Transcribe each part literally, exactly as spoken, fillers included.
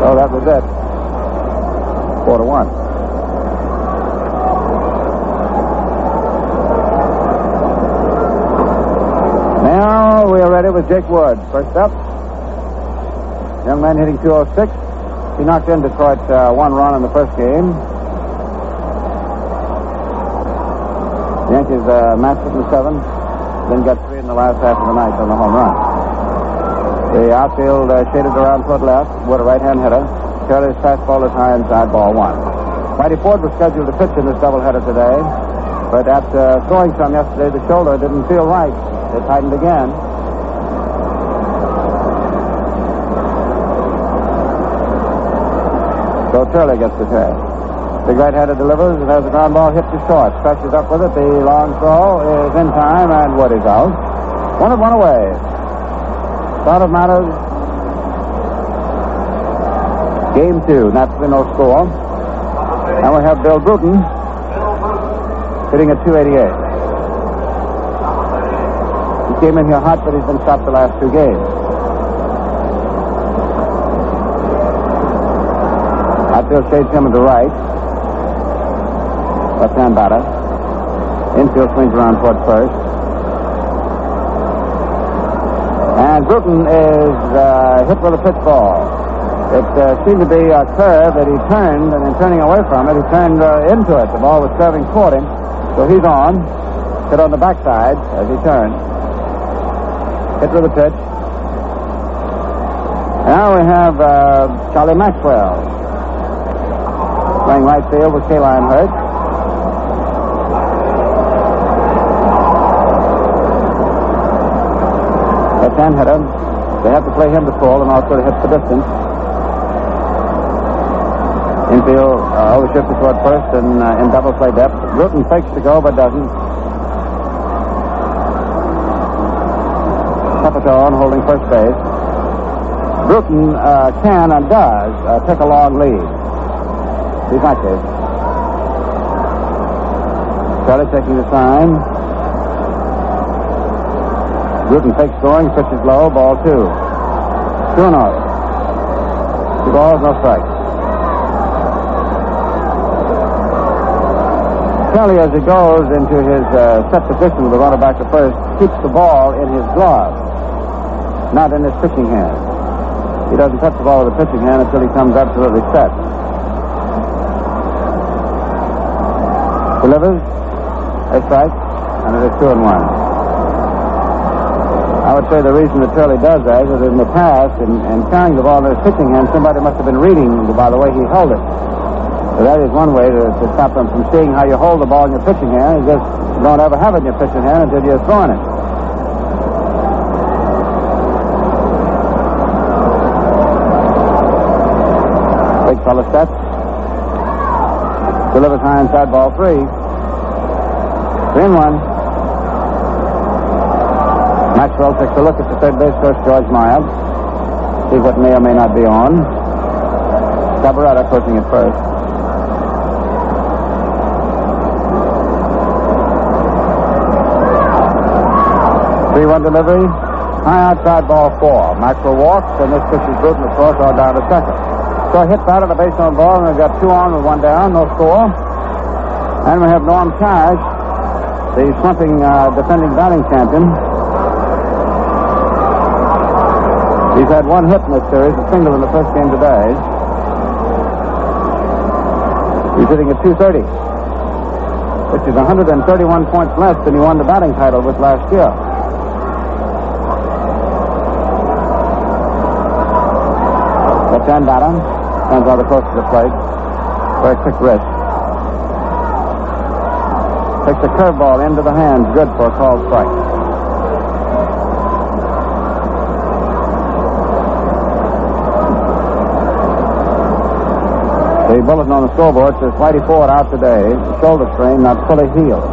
So that was it. Four to one. Now we are ready with Jake Wood. First up, young man hitting two oh six. He knocked in Detroit uh, one run in the first game. The Yankees uh, matched it in seven, then got three in the last half of the night on the home run. The outfield uh, shaded around toward left. Wood, a right-hand hitter. Curley's fastball is high inside, ball one. Whitey Ford was scheduled to pitch in this doubleheader today, but after throwing some yesterday, the shoulder didn't feel right. It tightened again. So Turley gets the tag. Big right-hander delivers and has the ground ball hit to short. Stretches up with it. The long throw is in time, and Wood is out. One and one away. Start of matters. Game two. Naturally no score. And we have Bill Bruton hitting at two eighty-eight. He came in here hot, but he's been stopped the last two games. Outfield shades him to the right. Left-hand batter. Infield swings around toward first. And Bruton is uh, hit with a pitch ball. It uh, seemed to be a curve that he turned, and in turning away from it, he turned uh, into it. The ball was curving toward him, so he's on. Hit on the backside as he turned. Hit with a pitch. Now we have uh, Charlie Maxwell playing right field with Kaline hurt. Left-hand hitter. They have to play him to pull and also to hit the distance. Infield uh, overshifted toward first and uh, in double play depth. Bruton fakes to go but doesn't. Capitone holding first base. Bruton uh, can and does uh, take a long lead. He's active. Charlie taking the sign. Bruton fakes going, pitches low, ball two. Two and out. Two balls, no strikes. Charlie, as he goes into his uh, set position with the runner back to first, keeps the ball in his glove, not in his pitching hand. He doesn't touch the ball with the pitching hand until he comes absolutely set. Delivers, a strike, and it is two and one. I would say the reason that Turley does that is that in the past, in, in carrying the ball in his pitching hand, somebody must have been reading by the way he held it. So that is one way to, to stop them from seeing how you hold the ball in your pitching hand. You just don't ever have it in your pitching hand until you're throwing it. Big fella steps. Delivers high inside, ball three. Three and one. Maxwell takes a look at the third base coach, George Meyer. See what may or may not be on. Cabaretta coaching at first. three one delivery. High outside, ball four. Maxwell walks, and this pitches Bruton, of course, all down to second. So a hit batted, a base on ball, and we've got two on with one down, no score. And we have Norm Cash, the slumping uh, defending batting champion. He's had one hit in this series, a single in the first game today. He's hitting at two thirty, which is one hundred thirty-one points less than he won the batting title with last year. Left-hand batter, stands rather close to the plate. Very quick wrist. Takes a curveball into the hands, good for a called strike. The bulletin on the scoreboard says Whitey Ford out today, shoulder strain, not fully healed.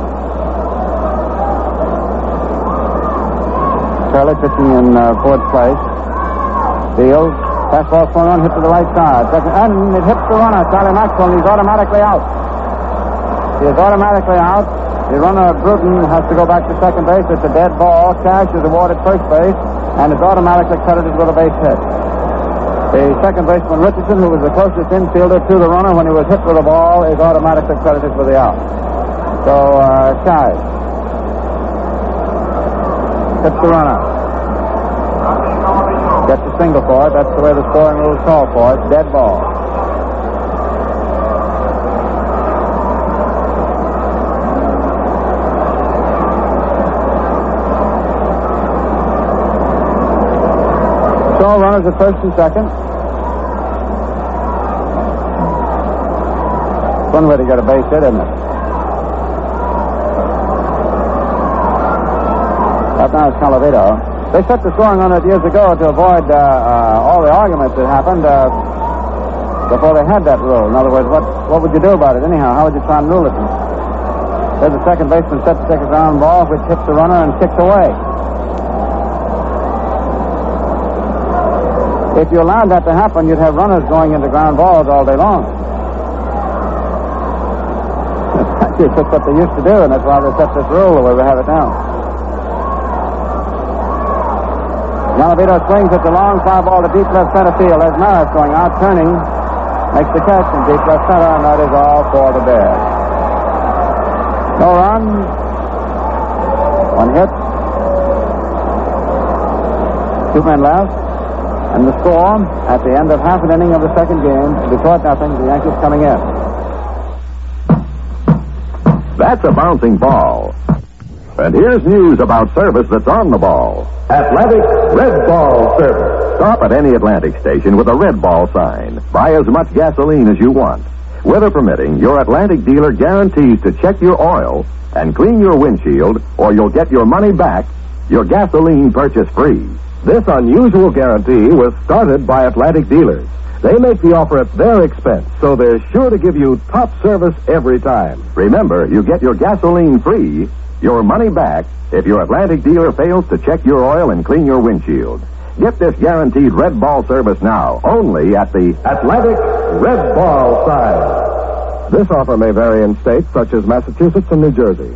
Turley pitching in uh, Ford's place. Fields. Fastball swung on, hit to the right side. Second, and it hits the runner, Charlie Maxwell, and he's automatically out. He is automatically out. The runner, Bruton, has to go back to second base. It's a dead ball. Cash is awarded first base, and is automatically credited with a base hit. The second baseman, Richardson, who was the closest infielder to the runner when he was hit with the ball, is automatically credited with the out. So, uh, Kise hits the runner. Gets a single for it. That's the way the scoring rules call for it. Dead ball. So, runners at first and second. One way to get a base hit, isn't it? That now is Colavito. They set the scoring on it years ago to avoid uh, uh, all the arguments that happened uh, before they had that rule. In other words, what what would you do about it anyhow? How would you try and rule it? There's the second baseman set to take a ground ball, which hits the runner and kicks away. If you allowed that to happen, you'd have runners going into ground balls all day long. That's what they used to do, and that's why they set this rule the way we have it now. Colavito swings at the long fly ball to deep left center field. There's Maris going out, turning, makes the catch in deep left center, and that is all for the Bears. No run, one hit, two men left, and the score at the end of half an inning of the second game, Detroit nothing, the Yankees coming in. That's a bouncing ball. And here's news about service that's on the ball. Atlantic Red Ball Service. Stop at any Atlantic station with a Red Ball sign. Buy as much gasoline as you want. Weather permitting, your Atlantic dealer guarantees to check your oil and clean your windshield, or you'll get your money back, your gasoline purchase free. This unusual guarantee was started by Atlantic dealers. They make the offer at their expense, so they're sure to give you top service every time. Remember, you get your gasoline free, your money back, if your Atlantic dealer fails to check your oil and clean your windshield. Get this guaranteed Red Ball service now, only at the Atlantic Red Ball sign. This offer may vary in states such as Massachusetts and New Jersey.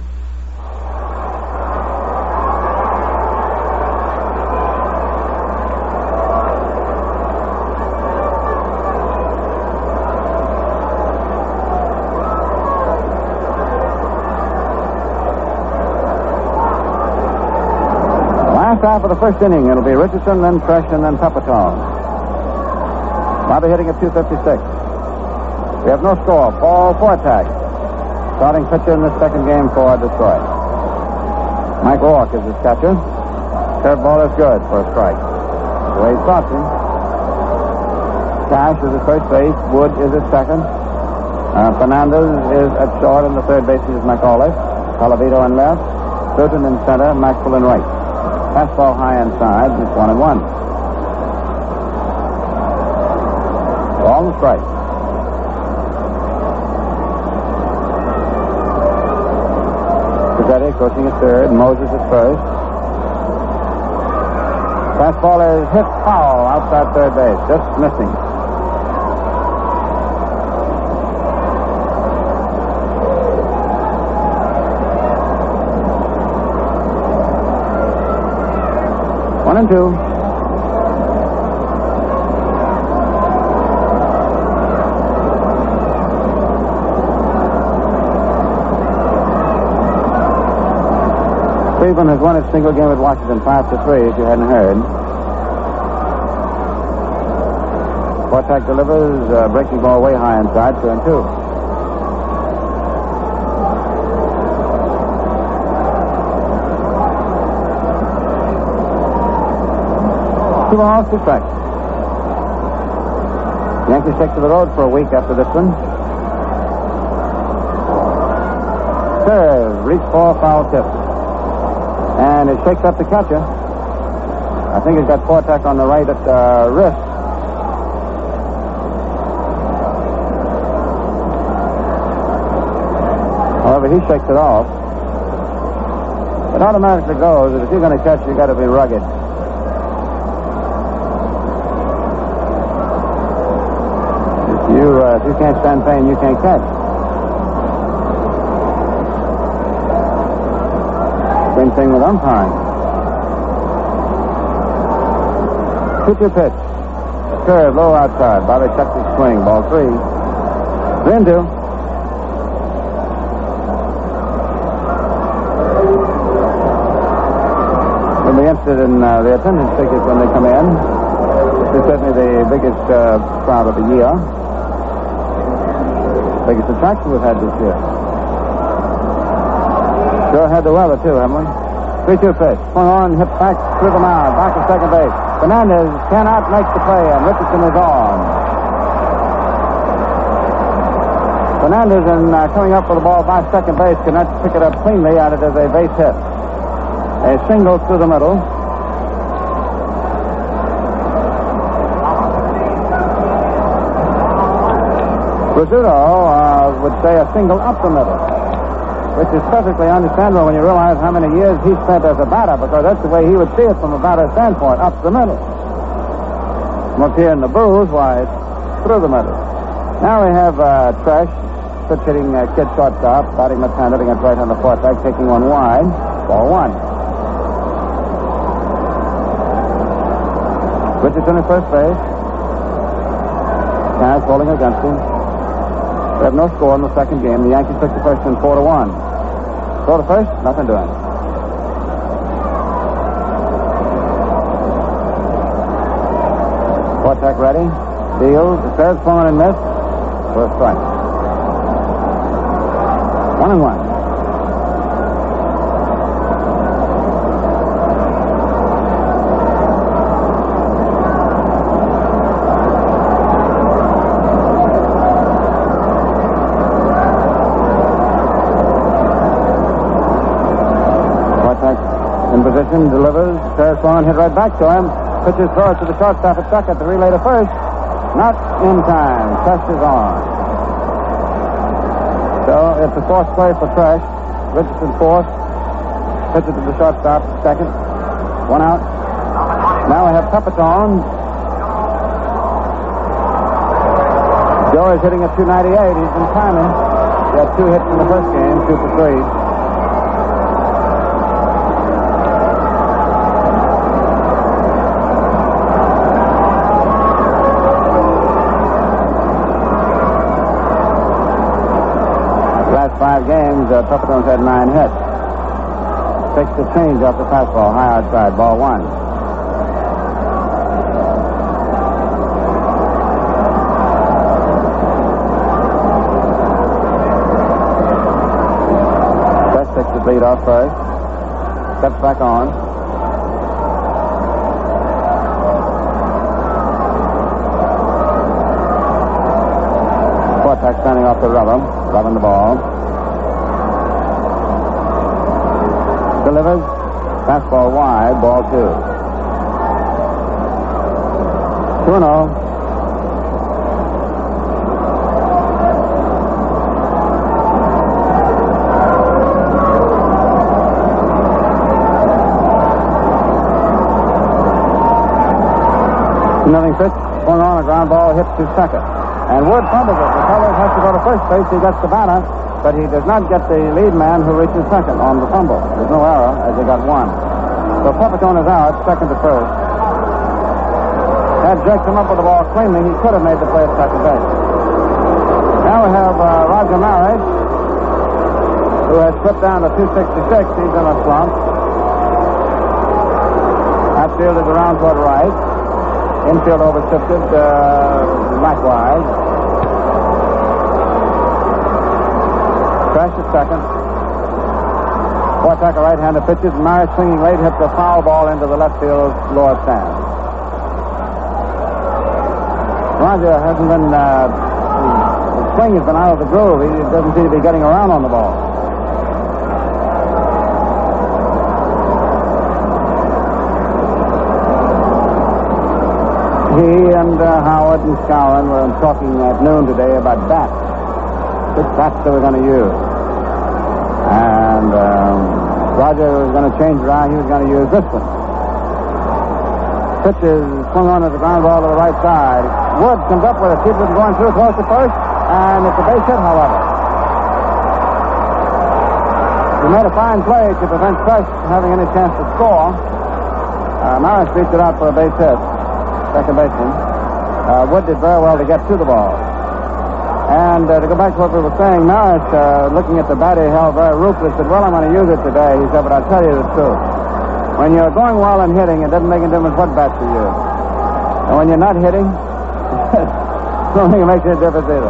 Half of the first inning, it'll be Richardson, then Fresh, and then Pepitone. Bobby hitting at two fifty-six. We have no score. Paul Fortak, starting pitcher in the second game for Detroit. Mike Walk is his catcher. Curveball is good for a strike. The way he stops him. Cash is at first base. Wood is at second. Uh, Fernandez is at short, and the third baseman is McAuliffe. Colavito in left. Burton in center. Maxwell in right. Fastball high inside. It's one and one. Ball and strike. Cosetti coaching at third. Moses at first. Fastball is hit foul outside third base. Just missing. One and two. Cleveland has won its single game at Washington five to three, if you hadn't heard. Fortak delivers uh, breaking ball way high inside, two and two. Two balls, two strikes. Yankees take to the road for a week after this one. Serve, reach for foul tip. And it shakes up the catcher. I think it's got Fortak on the right at the uh, wrist. However, he shakes it off. It automatically goes that if you're going to catch, you've got to be rugged. You, uh, if you can't stand pain, you can't catch. Same thing with umpiring. two two pitch. A curve low outside. Bobby checked his swing. Ball three. Three and two. We'll be interested in uh, the attendance tickets when they come in. This is certainly the biggest uh, crowd of the year. Biggest attraction we've had this year. Sure had the weather, too, haven't we? three two pitch. Swung on, hit back through the mound. Back to second base. Fernandez cannot make the play, and Richardson is on. Fernandez, in uh, coming up with the ball by second base, cannot pick it up cleanly, and it is a base hit. A single through the middle. Rizzuto uh, would say a single up the middle, which is perfectly understandable when you realize how many years he spent as a batter, because that's the way he would see it from a batter's standpoint, up the middle. From up here in the booth, why, it's through the middle. Now we have uh, Tresh, pitch hitting uh, kid shortstop, batting left-handed against right-handed quarterback, taking one wide, ball one. Richardson at first base. Cash holding against him. We have no score in the second game. The Yankees took the first in four to one. Throw to first, nothing doing. Quarterback ready. Deals. The third swung and missed. For a strike. One and one. Position, delivers. Terrace on, hit right back to him. Pitches throw it to the shortstop at second. The relay to first. Not in time. Tresh is on. So it's a fourth play for Tresh. Richardson fourth. Pitches to the shortstop second. One out. Now we have Pepitone. Joe is hitting at two ninety-eight. He's been timing. He had two hits in the first game, two for three. Five games, uh, Pepitone's had nine hits. Takes the change off the fastball, high outside, ball one. Best takes the lead off first. Steps back on. Quarterback standing off the rubber, rubbing the ball. Delivers. Fastball wide. Ball two. two and oh. Nothing pitch. Swung on, a ground ball hit to second. And Wood fumbles it. Recovers, has to go to first base. He gets the batter, but he does not get the lead man who reaches second on the fumble. There's no error as he got one. So Pepitone is out, second to first. Had Jake come up with the ball cleanly, he could have made the play at second base. Now we have uh, Roger Maris, who has slipped down to two sixty-six. He's in a slump. Outfield is around toward right. Infield overshifted uh, likewise. Tresh at second. Quarterback, a right-hander pitches. Maris swinging late, hits a foul ball into the left field lower stand. Roger hasn't been, uh, his swing has been out of the groove. He doesn't seem to be getting around on the ball. He and uh, Howard and Skowron were talking at noon today about bats. Which bats they were going to use. And um, Roger was going to change around. He was going to use this one. Pitch is swung on to the ground ball to the right side. Wood comes up with it. Keeps it going through close to first. And it's a base hit, however. He made a fine play to prevent Tresh having any chance to score. Uh, Maris beats it out for a base hit. Second baseman. Uh, Wood did very well to get to the ball. And uh, to go back to what we were saying, Norris, uh, looking at the bat he held very ruthless, said, well, I'm going to use it today. He said, but I'll tell you the truth. When you're going well and hitting, it doesn't make any difference what bat you use. And when you're not hitting, I don't think it makes any difference either.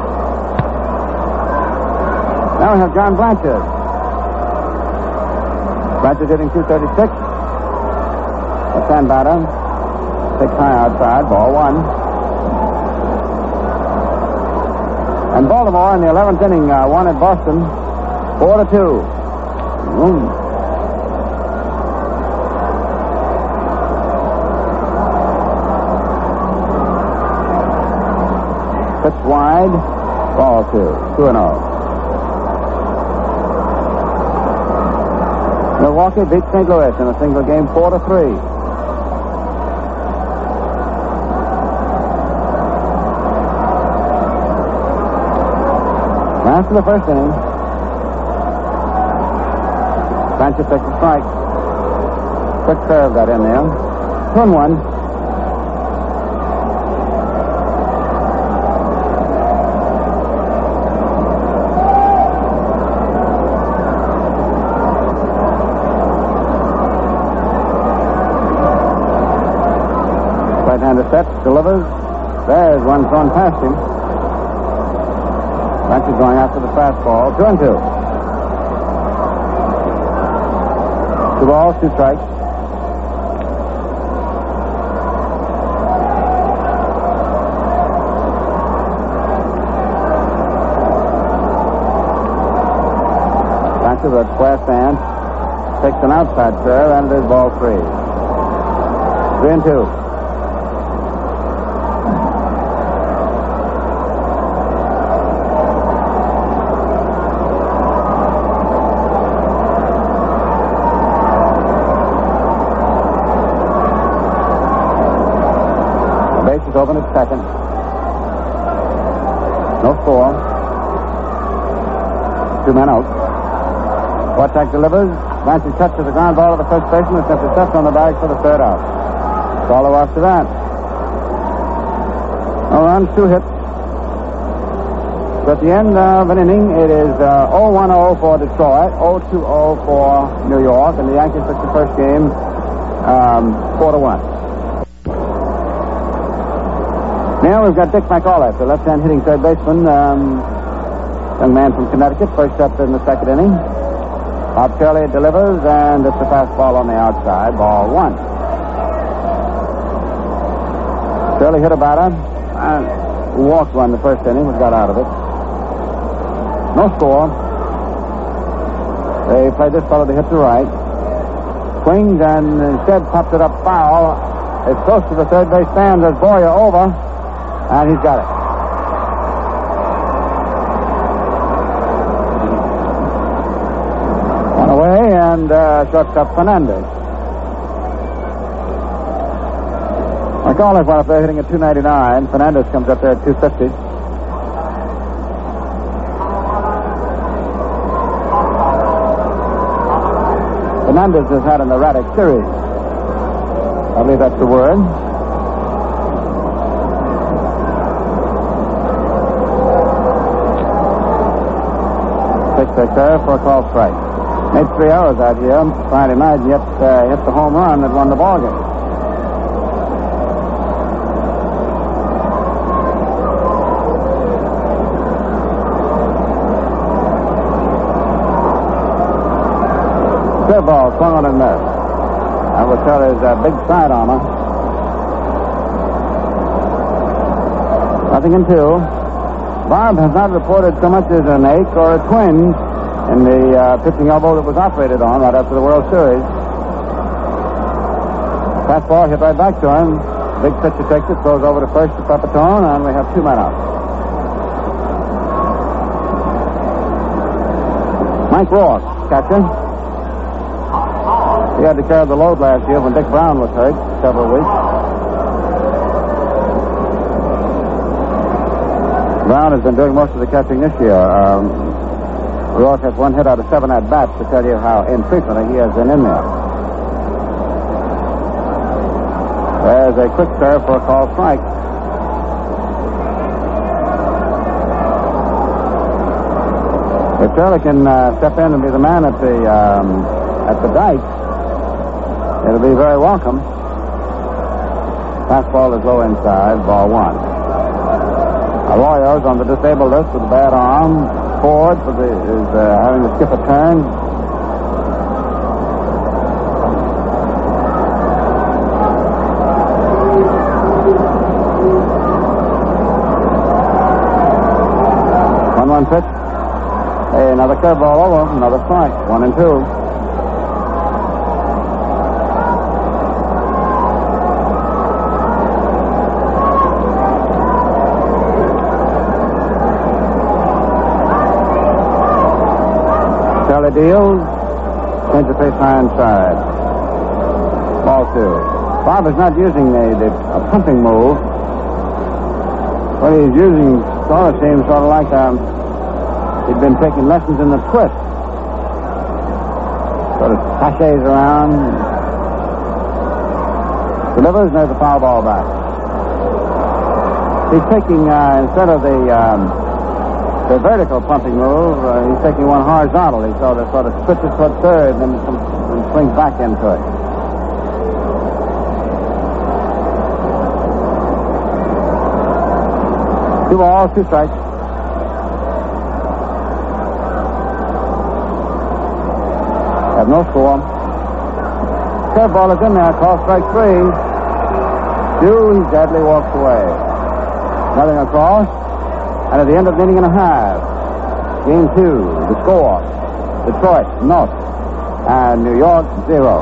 Now we have John Blanchard. Blanchard hitting two thirty-six. Left-hand batter. Six high outside. Ball one. And Baltimore in the eleventh inning uh, won at Boston four to two. Mm. Pitch wide. Ball two. Two and oh. Milwaukee beat Saint Louis in a single game, four to three. Last of the first inning. Sanchez takes a strike. Quick serve got in there. Two and one. Right-hander sets, delivers. There's one thrown past him. Blanchard going after the fastball. Two and two. Two balls, two strikes. Blanchard with a square stance. Takes an outside serve, and it is ball three. Three and two. Open at second. No score. Two men out. Wartak delivers. Blanchard touches the ground ball to the first baseman and sets it just on the bag for the third out. Follow after that. No runs, two hits. So at the end of an inning, it is uh, oh one oh for Detroit, oh two oh for New York, and the Yankees took the first game um, four to one. Now we've got Dick McAuliffe, the left-hand hitting third baseman, um, young man from Connecticut, first up in the second inning. Bob Shirley delivers, and it's a fastball on the outside, ball one. Shirley hit a batter, and walked one the first inning, but got out of it. No score. They played this fellow to hit to right. Swings, and instead popped it up foul. It's close to the third base stand. There's Boyer over. And he's got it. One away, and uh, shortstop Fernandez. McAuliffe went up there hitting at two ninety-nine. Fernandez comes up there at two fifty. Fernandez has had an erratic series. I believe that's the word. There for a call strike. Made three hours out here Friday night, and yet uh, hit the home run that won the ball game. Third ball swung on and missed. I will tell his uh, big side armor. Nothing in two. Barb has not reported so much as an ache or a twinge in the uh, pitching elbow that was operated on right after the World Series. Fastball hit right back to him. Big pitcher takes it, throws over to first to Pepitone, and we have two men out. Mike Ross, catcher. He had to carry the load last year when Dick Brown was hurt several weeks. Brown has been doing most of the catching this year. Um, Ross has one hit out of seven at-bats to tell you how infrequently he has been in there. There's a quick serve for a call strike. If Shirley can uh, step in and be the man at the um, at the dike, it'll be very welcome. Fastball is low inside, ball one. Arroyo's on the disabled list with a bad arm. Ford for the, is uh, having to skip a turn. one one pitch. Hey, another curveball over, another strike. One and two. Charlie deals. Change the pace high inside. Ball two. Bob is not using the, the a pumping move. What he's using sort of seems sort of like um, he'd been taking lessons in the twist. Sort of sachets around. Delivers, and there's the foul ball back. He's taking, uh, instead of the um, the vertical pumping move, uh, he's taking one horizontally, so that sort of switches toward third and then, some, and swings back into it. Two balls, two strikes. Have no score. Curveball is in there. Call strike three. Two, he deadly walks away. Nothing across. And at the end of an inning and a half, game two, the score, Detroit, North, and New York, zero.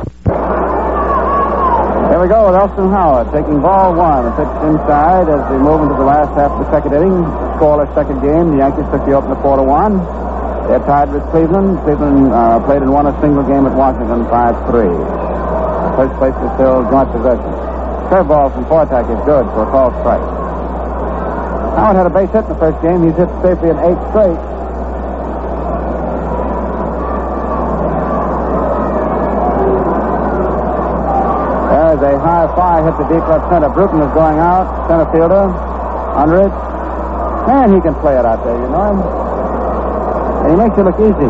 Here we go with Elston Howard taking ball one. The pitch inside as we move into the last half of the second inning. Scoreless second game. The Yankees took the opener four to one. They're tied with Cleveland. Cleveland uh, played and won a single game at Washington five three. First place is still joint possession. Curveball from Fortak is good for a called strike. Howard had a base hit in the first game. He's hit safely in eight straight. There's a high fly hit to deep left center. Bruton is going out. Center fielder under it. Man, he can play it out there, you know him. And he makes it look easy.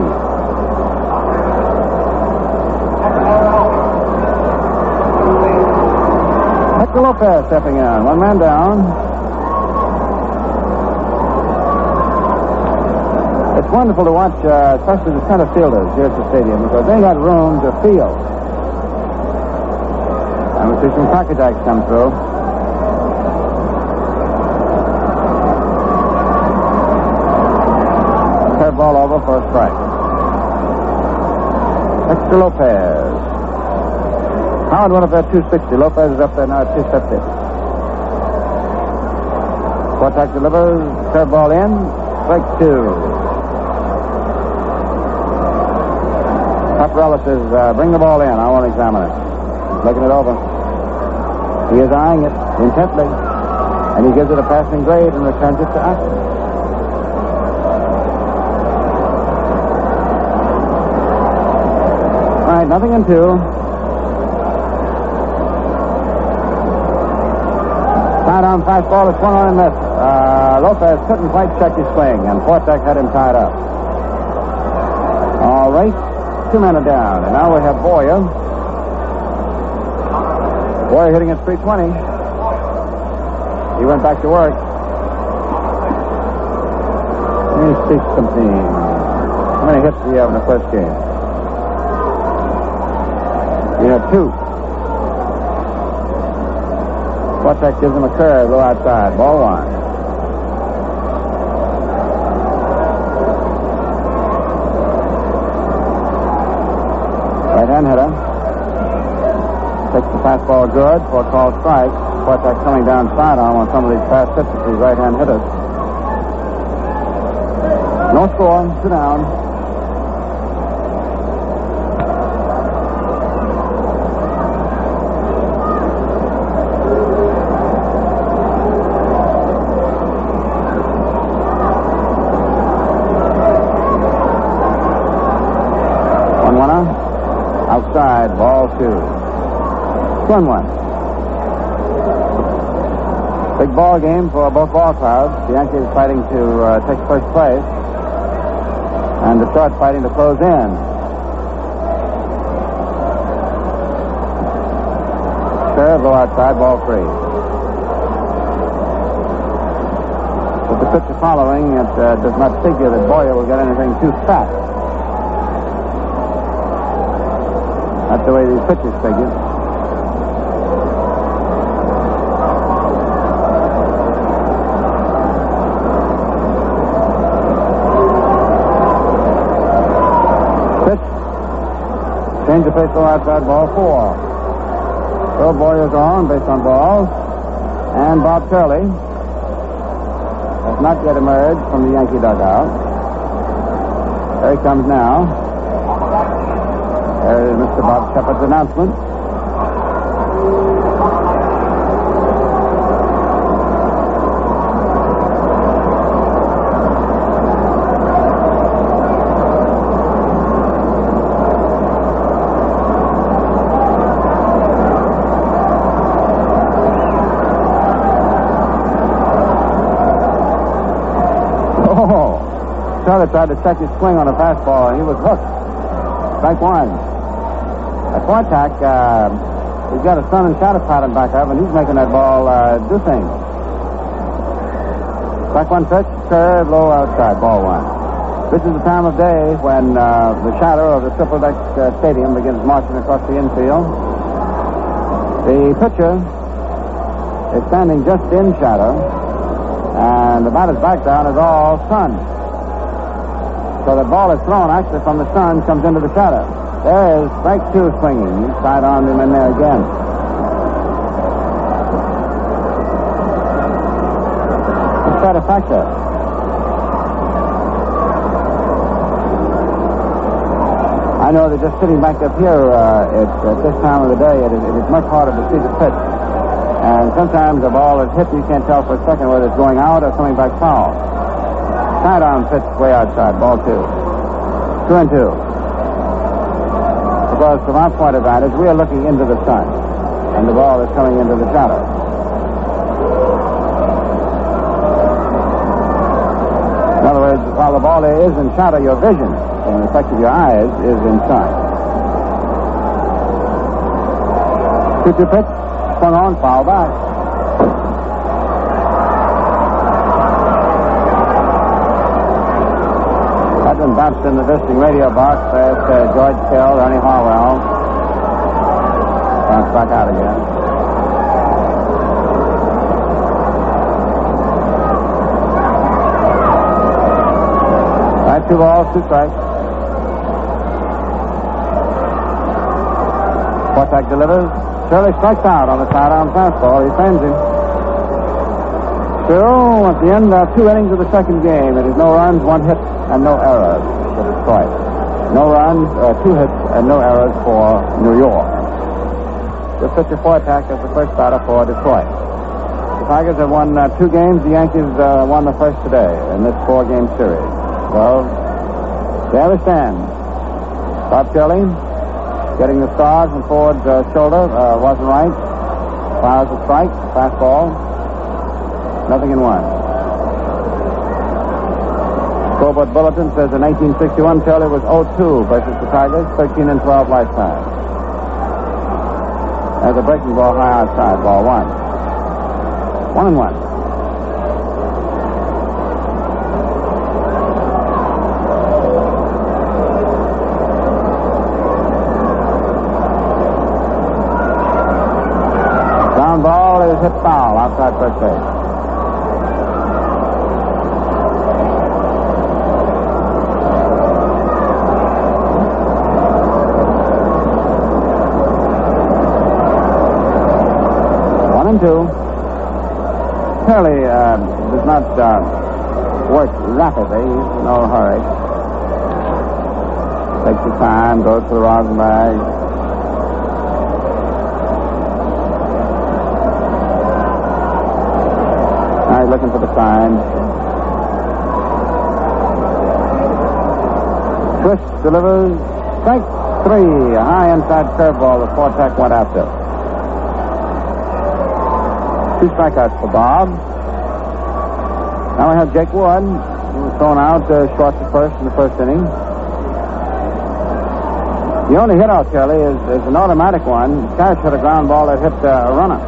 Hector Lopez stepping in. One man down. It's wonderful to watch, uh, especially the center fielders here at the stadium, because they got room to field. And we see some crocodiles come through. Ball over for a strike. Hector Lopez. Howard went up there at two sixty. Lopez is up there now at two fifty. Fortak delivers. Curveball in. Strike two. Paparella says, uh, bring the ball in. I want to examine it. He's looking it over. He is eyeing it intently. And he gives it a passing grade and returns it to us. Nothing in two. Tied on fastball. It's one on and miss. Uh, Lopez couldn't quite check his swing, and Fortak had him tied up. All right. Two men are down, and now we have Boyer. Boyer hitting at three twenty. He went back to work. Let me see something. How many hits did he have in the first game? He had two. Fortak gives him a curve, go outside. Ball one. Right-hand hitter. Takes the fastball good for a called strike. Fortak coming down sidearm on some of these fast hits with these right-hand hitters. No score. Sit down. Outside, ball two. One one. Big ball game for both ball clubs. The Yankees fighting to uh, take first place. And Detroit fighting to close in. Curve, low outside, ball three. With the pitcher following, it uh, does not figure that Boyer will get anything too fat. That's the way these pitchers figure. Change the pitch, low outside, ball four. So Boyer's on, based on balls. And Bob Turley has not yet emerged from the Yankee dugout. There he comes now. There is Mister Bob Shepard's announcement. Turley tried to check his swing on a fastball, and he was hooked. Strike one. At Fortack, uh, he's got a sun and shadow pattern back up, and he's making that ball uh, do things. Strike one pitch, curve, low outside, ball one. This is the time of day when uh, the shadow of the Triple Deck uh, Stadium begins marching across the infield. The pitcher is standing just in shadow, and about his back down is all sun. So the ball is thrown actually from the sun, comes into the shadow. There is strike two swinging. He side-armed him in there again. It's quite a factor. I know that just sitting back up here uh, at, at this time of the day, it is, it is much harder to see the pitch. And sometimes the ball is hit, you can't tell for a second whether it's going out or coming back foul. Side-arm pitch way outside, ball two. Two and two. Because from our point of vantage, we are looking into the sun, and the ball is coming into the shadow. In other words, while the ball is in shadow, your vision, and the effect of your eyes, is in sun. two two pitch, swung on, foul back. Bounced in the visiting radio box past uh, George Kell, Ernie Harwell. Bounced back out again. Right, two balls, two strikes. Fortack delivers. Shirley strikes out on the side-arm fastball. He frames him. So, at the end of two innings of the second game, it is no runs, one hit, and no errors for Detroit. No runs, uh, two hits, and no errors for New York. The pitcher Fortack is the first batter for Detroit. The Tigers have won uh, two games. The Yankees uh, won the first today in this four-game series. So, there we stand. Bob Turley getting the stars from Ford's uh, shoulder. Uh, wasn't right. Fires a strike, fastball. Nothing in one. Scoreboard Bulletin says in nineteen sixty-one, Turley was oh two versus the Tigers, thirteen and twelve lifetime. There's a breaking ball high outside, ball one. One and one. Ground ball is hit foul outside first base. Two. Turley uh, does not uh, work rapidly. He's in no hurry. Takes his time, goes to the rosin bag. Now he's looking for the sign. Twist delivers. Strike three. A high inside curveball that Fortack went after. Two strikeouts for Bob. Now we have Jake Wood. was thrown out uh, short to first in the first inning. The only hit out, Kelly, is, is an automatic one. Cash hit a ground ball that hit uh, a runner.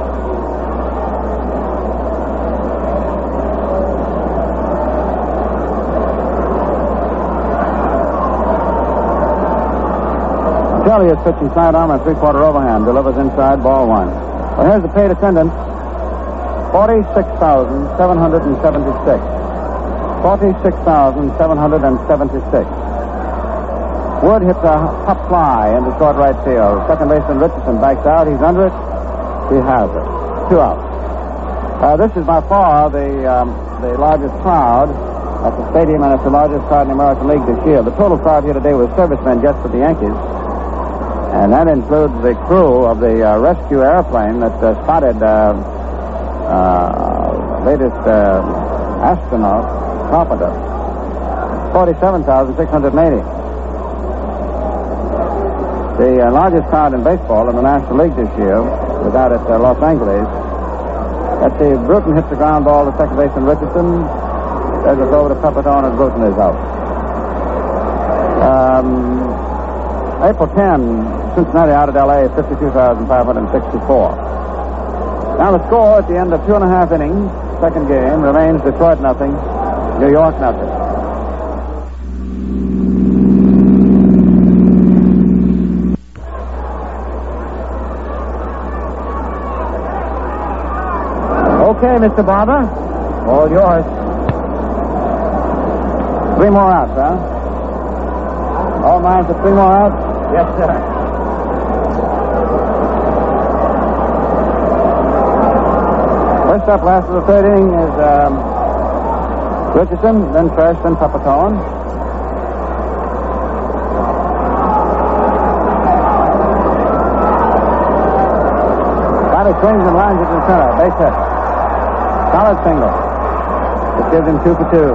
Kelly is pitching sidearm and three-quarter overhand. Delivers inside, ball one. Well, here's the paid attendance. forty-six thousand seven hundred seventy-six. forty-six thousand seven hundred seventy-six. Wood hits a hop fly into short right field. Second baseman Richardson backs out. He's under it. He has it. Two outs. Uh, this is by far the um, the largest crowd at the stadium, and it's the largest crowd in the American League this year. The total crowd here today was servicemen just for the Yankees, and that includes the crew of the uh, rescue airplane that uh, spotted uh, uh, latest uh, astronaut Carpenter. forty-seven thousand six hundred eighty. The uh, largest crowd in baseball in the National League this year was out at uh, Los Angeles. Let's see, Bruton hits the ground ball to second baseman Richardson. There's a throw to Pepitone, and Bruton is out. Um, April tenth, Cincinnati out at L A, fifty-two thousand five hundred sixty-four. Now the score at the end of two and a half innings, second game, remains Detroit nothing, New York nothing. Okay, Mister Barber. All yours. Three more outs, huh? All mine for three more outs? Yes, sir. First up, last of the third inning is um, Richardson, then Fresh, then Pepitone. Batter swings and lines it in center. Base hit. Solid single. It gives him two for two.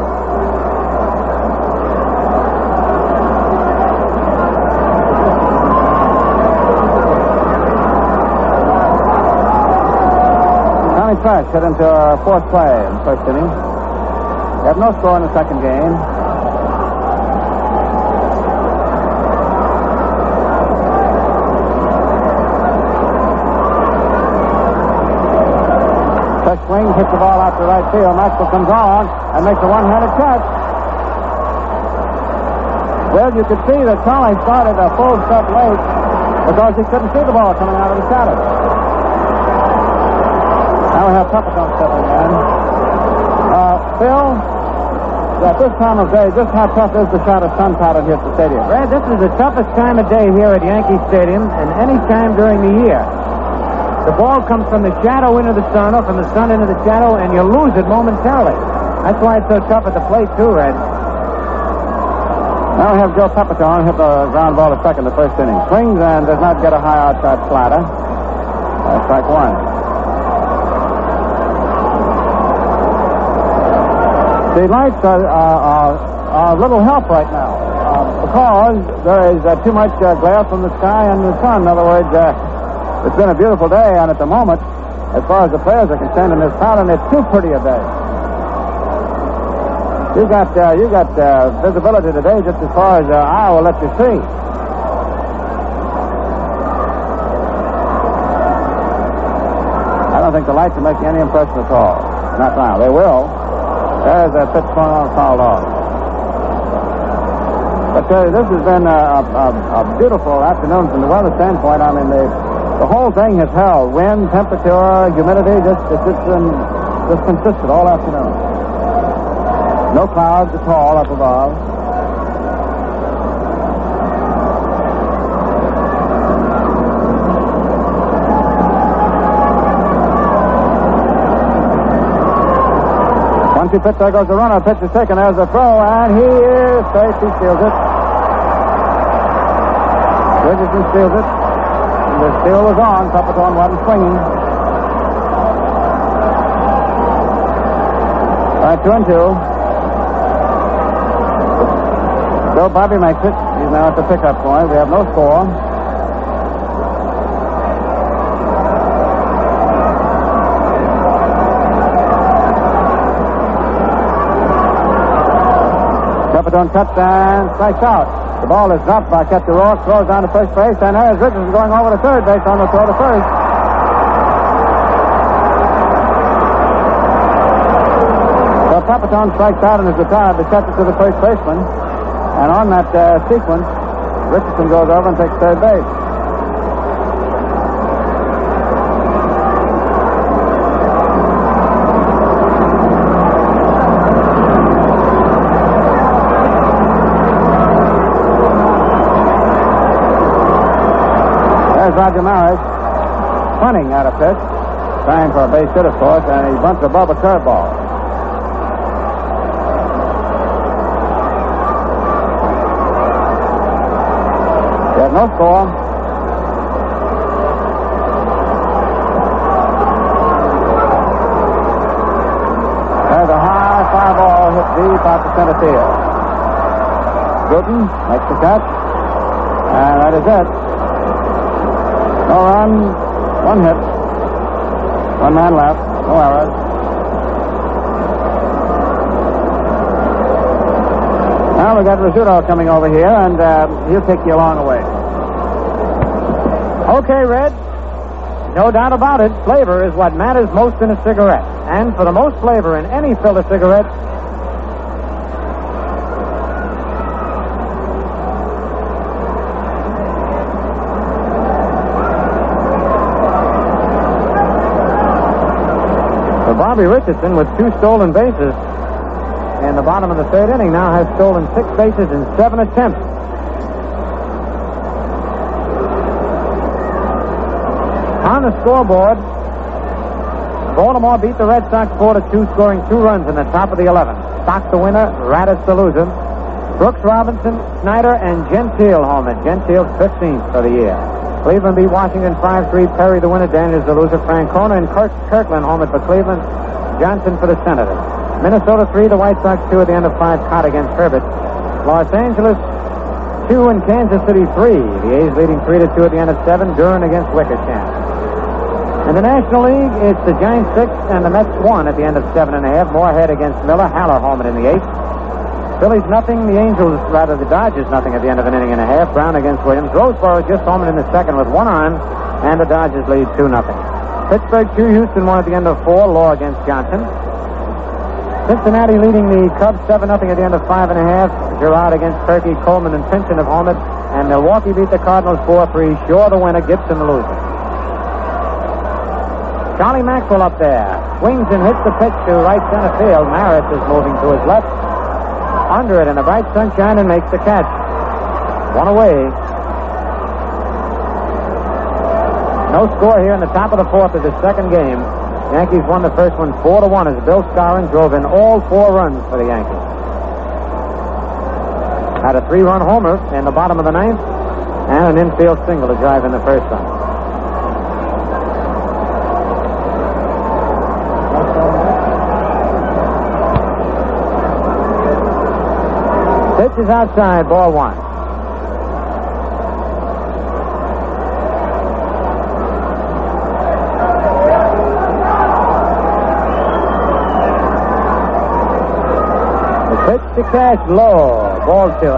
Tommy Trash hit into a fourth play in the first inning. They have no score in the second game. Swings, hits the ball out to right field. Maxwell comes on and makes a one-handed catch. Well, you could see that Charlie started a full step late because he couldn't see the ball coming out of the shadow. Now we have Pepitone stepping in. Uh, Phil, at this time of day, just how tough is the shot of sun pattern here at the stadium? Red, this is the toughest time of day here at Yankee Stadium and any time during the year. The ball comes from the shadow into the sun, or from the sun into the shadow, and you lose it momentarily. That's why it's so tough at the plate, too, Red. Now we have Joe Pepitone hit the ground ball to second the first inning. Swings and does not get a high outside slider. Uh, strike one. The lights are, are, are, are a little help right now uh, because there is uh, too much uh, glare from the sky and the sun. In other words, uh, it's been a beautiful day, and at the moment, as far as the players are concerned in this town, it's too pretty a day. You got uh, you got uh, visibility today just as far as uh, I will let you see. I don't think the lights are making any impression at all. Not now. They will. There's a pitch swung on, fouled off. But uh, this has been a, a, a beautiful afternoon from the weather standpoint. I mean, the The whole thing has held. Wind, temperature, humidity, just it's just, been, just consistent all afternoon. No clouds at all up above. One two pitch, there goes the runner. Pitch is taken. There's a throw, and he is safe. He steals it. Richardson steals it. The steal was on. Pepitone wasn't swinging. All right, two and two. So Bobby makes it. He's now at the pickup point. We have no score. Pepitone cuts and strikes out. The ball is dropped by catcher Rourke, throws down to first base, and there's Richardson going over to third base on the throw to first. So Pepitone strikes out and is retired to catch it to the first baseman. And on that uh, sequence, Richardson goes over and takes third base. There's Roger Maris punting at a pitch, trying for a base hit, of course, and he bunts above a curveball. There's no score. There's a high fly ball hit deep out to center field. Gooden makes the catch, and that is it. No run, one hit, one man left, no errors. Now we've got Rizzuto coming over here, and uh, he'll take you along the way. Okay, Red. No doubt about it, flavor is what matters most in a cigarette. And for the most flavor in any filter cigarette, Bobby Richardson, with two stolen bases in the bottom of the third inning, now has stolen six bases in seven attempts. On the scoreboard, Baltimore beat the Red Sox four to two, scoring two runs in the top of the eleventh. Stock the winner, Radis the loser. Brooks Robinson, Snyder, and Gentile homered. Gentile's fifteenth for the year. Cleveland beat Washington five three. Perry the winner, Daniels the loser. Francona and Kirk Kirkland homered for Cleveland. Johnson for the Senators. Minnesota three, the White Sox two at the end of five, caught against Herbert. Los Angeles two and Kansas City three. The A's leading three to two at the end of seven. Duran against Wickersham. In the National League, it's the Giants six and the Mets one at the end of seven and a half. Moorhead against Miller. Haller homered in the eighth. Phillies nothing. The Angels, rather the Dodgers nothing at the end of an inning and a half. Brown against Williams. Roseboro just homered in the second with one on, and the Dodgers lead two nothing. Pittsburgh two, Houston one at the end of four. Law against Johnson. Cincinnati leading the Cubs seven nothing at the end of five and a half. Gerard against Turkey. Coleman and Pinson have homered. And Milwaukee beat the Cardinals four three. Shaw the winner, Gibson the loser. Charlie Maxwell up there. Swings and hits the pitch to right center field. Maris is moving to his left. Under it in the bright sunshine and makes the catch. One away. No score here in the top of the fourth of the second game. Yankees won the first one four to one as Bill Skowron drove in all four runs for the Yankees. Had a three-run homer in the bottom of the ninth and an infield single to drive in the first run. Pitch is outside, ball one. Pitch to Cash, low. Ball two.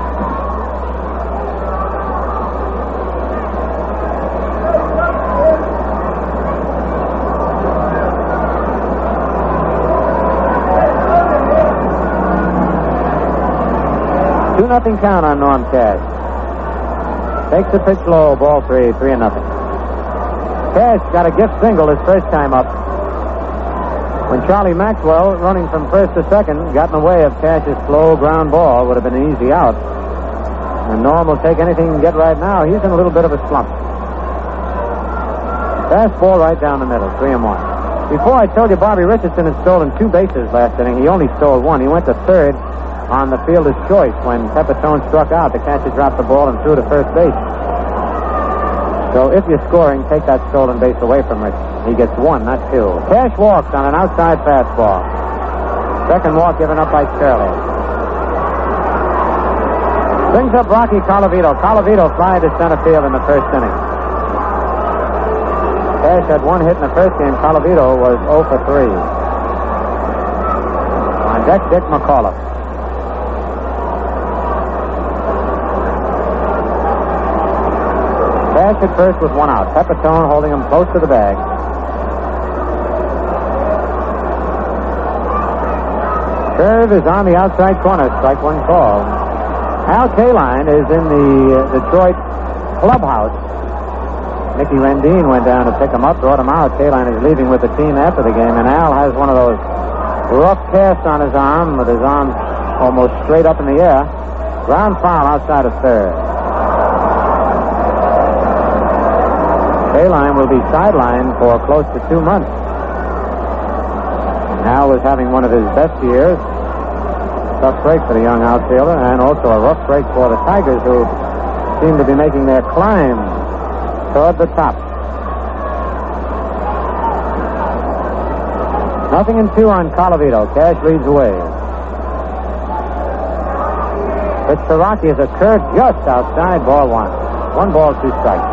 Two nothing count on Norm Cash. Takes the pitch low, ball three, three and nothing. Cash got a gift single his first time up, when Charlie Maxwell, running from first to second, got in the way of Cash's slow ground ball. Would have been an easy out. And Norm will take anything he can get right now. He's in a little bit of a slump. Fastball right down the middle, three and one. Before I told you Bobby Richardson had stolen two bases last inning. He only stole one. He went to third on the fielder's choice when Pepitone struck out. The catcher dropped the ball and threw to first base. So if you're scoring, take that stolen base away from Richardson. He gets one, not two. Cash walks on an outside fastball. Second walk given up by Shirley. Brings up Rocky Colavito. Colavito flied to center field in the first inning. Cash had one hit in the first game. Colavito was oh for three. On deck, Dick McAuliffe. Cash at first with one out. Pepitone holding him close to the bag. Curve is on the outside corner. Strike one call. Al Kaline is in the uh, Detroit clubhouse. Mickey Rendine went down to pick him up, brought him out. Kaline is leaving with the team after the game, and Al has one of those rough casts on his arm with his arm almost straight up in the air. Ground foul outside of third. Kaline will be sidelined for close to two months. Al was having one of his best years. Tough break for the young outfielder, and also a rough break for the Tigers, who seem to be making their climb toward the top. Nothing in two on Colavito. Cash leads away. But Taraki is a curve just outside. Ball one. One ball, two strikes.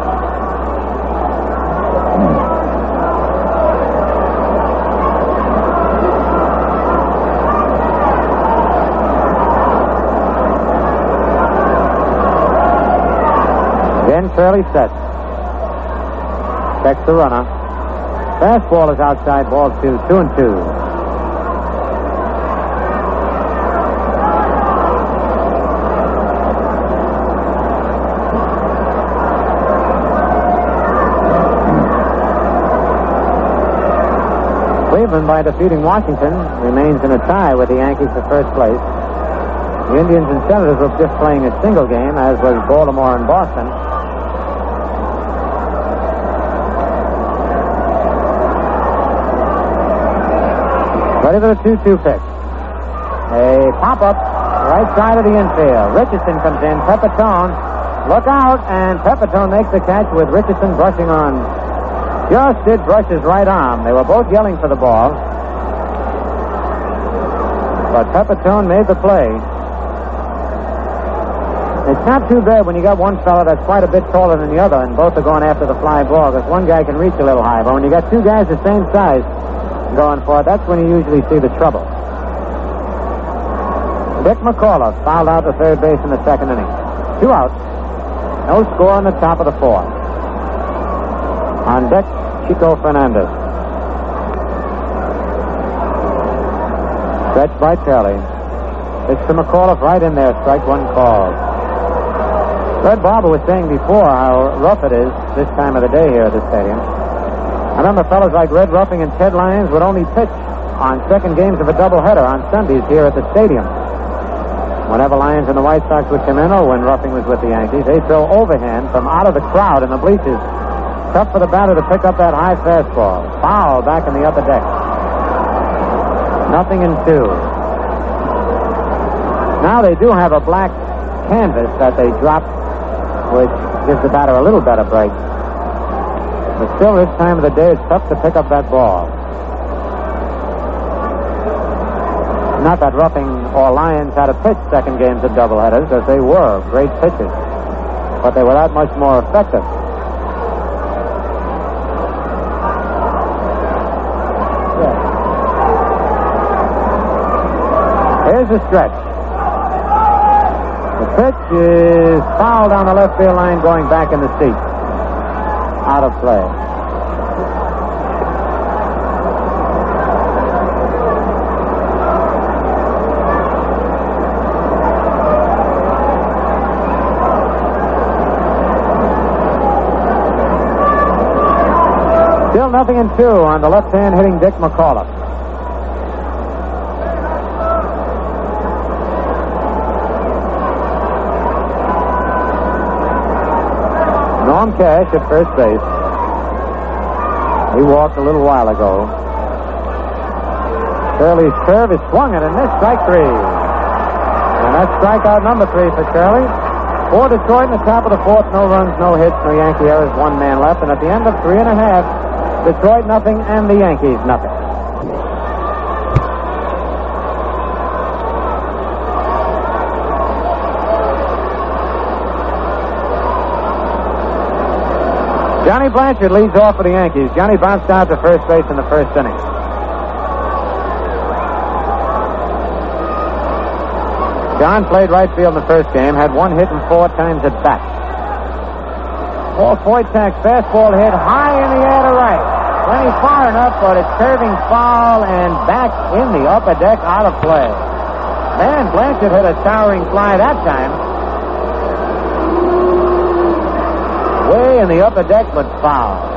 Then Curley sets. Checks the runner. Fastball is outside. Ball two. Two and two. Cleveland, by defeating Washington, remains in a tie with the Yankees for first place. The Indians and Senators were just playing a single game, as was Baltimore and Boston. Ready for the two two pitch. A pop-up right side of the infield. Richardson comes in. Pepitone. Look out. And Pepitone makes the catch with Richardson brushing on. Just did brush his right arm. They were both yelling for the ball. But Pepitone made the play. It's not too bad when you got one fella that's quite a bit taller than the other, and both are going after the fly ball, because one guy can reach a little high. But when you got two guys the same size going for it, that's when you usually see the trouble. Dick McAuliffe fouled out to third base in the second inning. Two outs. No score in the top of the fourth. On deck, Chico Fernandez. Stretched by Kelly. It's to McAuliffe right in there. Strike one call. Red Barber was saying before how rough it is this time of the day here at the stadium. I remember fellows like Red Ruffing and Ted Lyons would only pitch on second games of a doubleheader on Sundays here at the stadium. Whenever Lyons and the White Sox would come in, or when Ruffing was with the Yankees, they'd throw overhand from out of the crowd in the bleachers. Tough for the batter to pick up that high fastball. Foul back in the upper deck. Nothing in two. Now they do have a black canvas that they drop, which gives the batter a little better break. But still, this time of the day, it's tough to pick up that ball. Not that Ruffing or Lyons had to pitch second games of doubleheaders, as they were great pitchers. But they were that much more effective. Yeah. Here's the stretch. The pitch is fouled down the left field line, going back in the seat. Out of play. Still nothing in two on the left hand hitting Dick McAuliffe. Norm Cash at first base. He walked a little while ago. Curley's curve is swung at, and this strike three. And that's strikeout number three for Curley. For Detroit in the top of the fourth, no runs, no hits, no Yankee errors, one man left. And at the end of three and a half, Detroit nothing and the Yankees nothing. Johnny Blanchard leads off for the Yankees. Johnny bounced out to first base in the first inning. John played right field in the first game, had one hit and four times at bat. Paul Foytak's fastball hit high in the air to right. Plenty far enough, but it's curving foul and back in the upper deck, out of play. Man, Blanchard hit a towering fly that time. Way in the upper deck, but foul.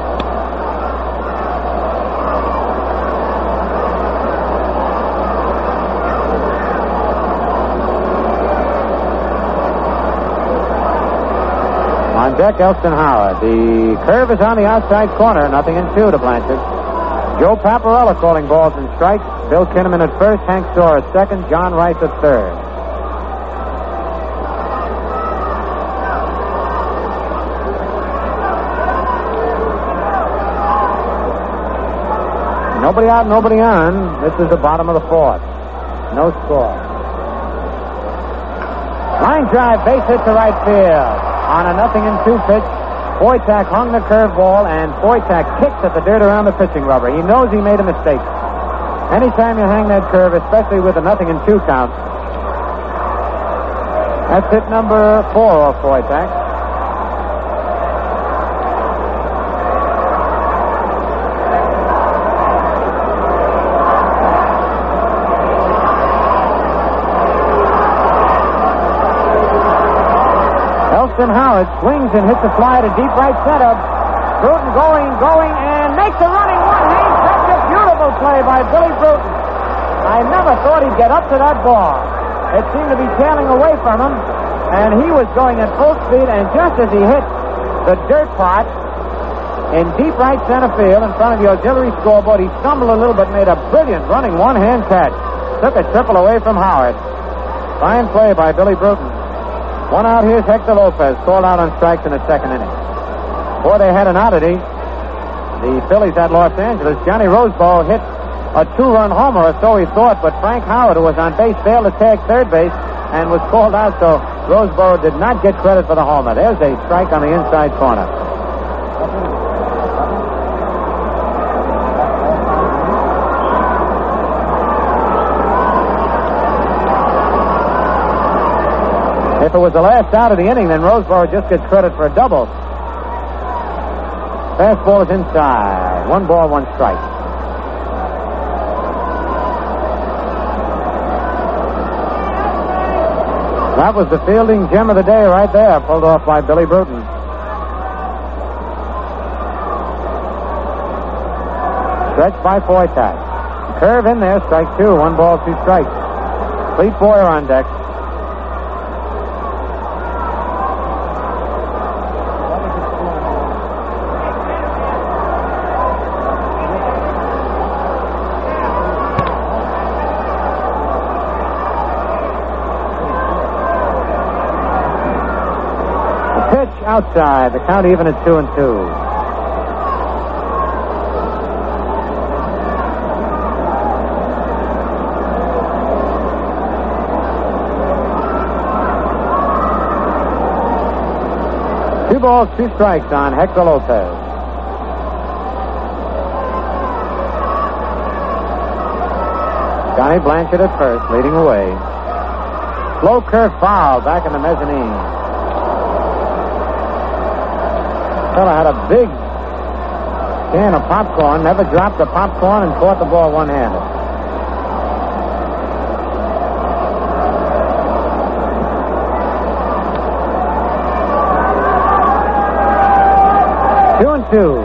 On deck, Elston Howard. The curve is on the outside corner. Nothing in two to Blanchard. Joe Paparella calling balls and strikes. Bill Kinnaman at first. Hank Storr at second. John Rice at third. Nobody out, nobody on. This is the bottom of the fourth. No score. Line drive, base hit to right field. On a nothing in two pitch, Foytak hung the curveball, and Foytak kicked at the dirt around the pitching rubber. He knows he made a mistake. Anytime you hang that curve, especially with a nothing in two count, that's hit number four off Foytak. Elston Howard swings and hits a fly to deep right center. Bruton going, going, and makes a running one-hand catch. A beautiful play by Billy Bruton. I never thought he'd get up to that ball. It seemed to be tailing away from him, and he was going at full speed, and just as he hit the dirt pot in deep right center field in front of the auxiliary scoreboard, he stumbled a little but made a brilliant running one-hand catch. Took a triple away from Howard. Fine play by Billy Bruton. One out, here's Hector Lopez, called out on strikes in the second inning. Before they had an oddity, the Phillies at Los Angeles. Johnny Roseboro hit a two-run homer, or so he thought, but Frank Howard, who was on base, failed to tag third base and was called out, so Roseboro did not get credit for the homer. There's a strike on the inside corner. If it was the last out of the inning, then Roseboro just gets credit for a double. Fastball is inside. One ball, one strike. That was the fielding gem of the day right there, pulled off by Billy Bruton. Stretched by Foytak. Curve in there, strike two. One ball, two strikes. Clete Boyer on deck. Outside, the count even at two and two. Two balls, two strikes on Hector Lopez. Johnny Blanchard at first, leading away. Slow curve foul back in the mezzanine. Fella had a big can of popcorn, never dropped the popcorn, and caught the ball one-handed. Two and two.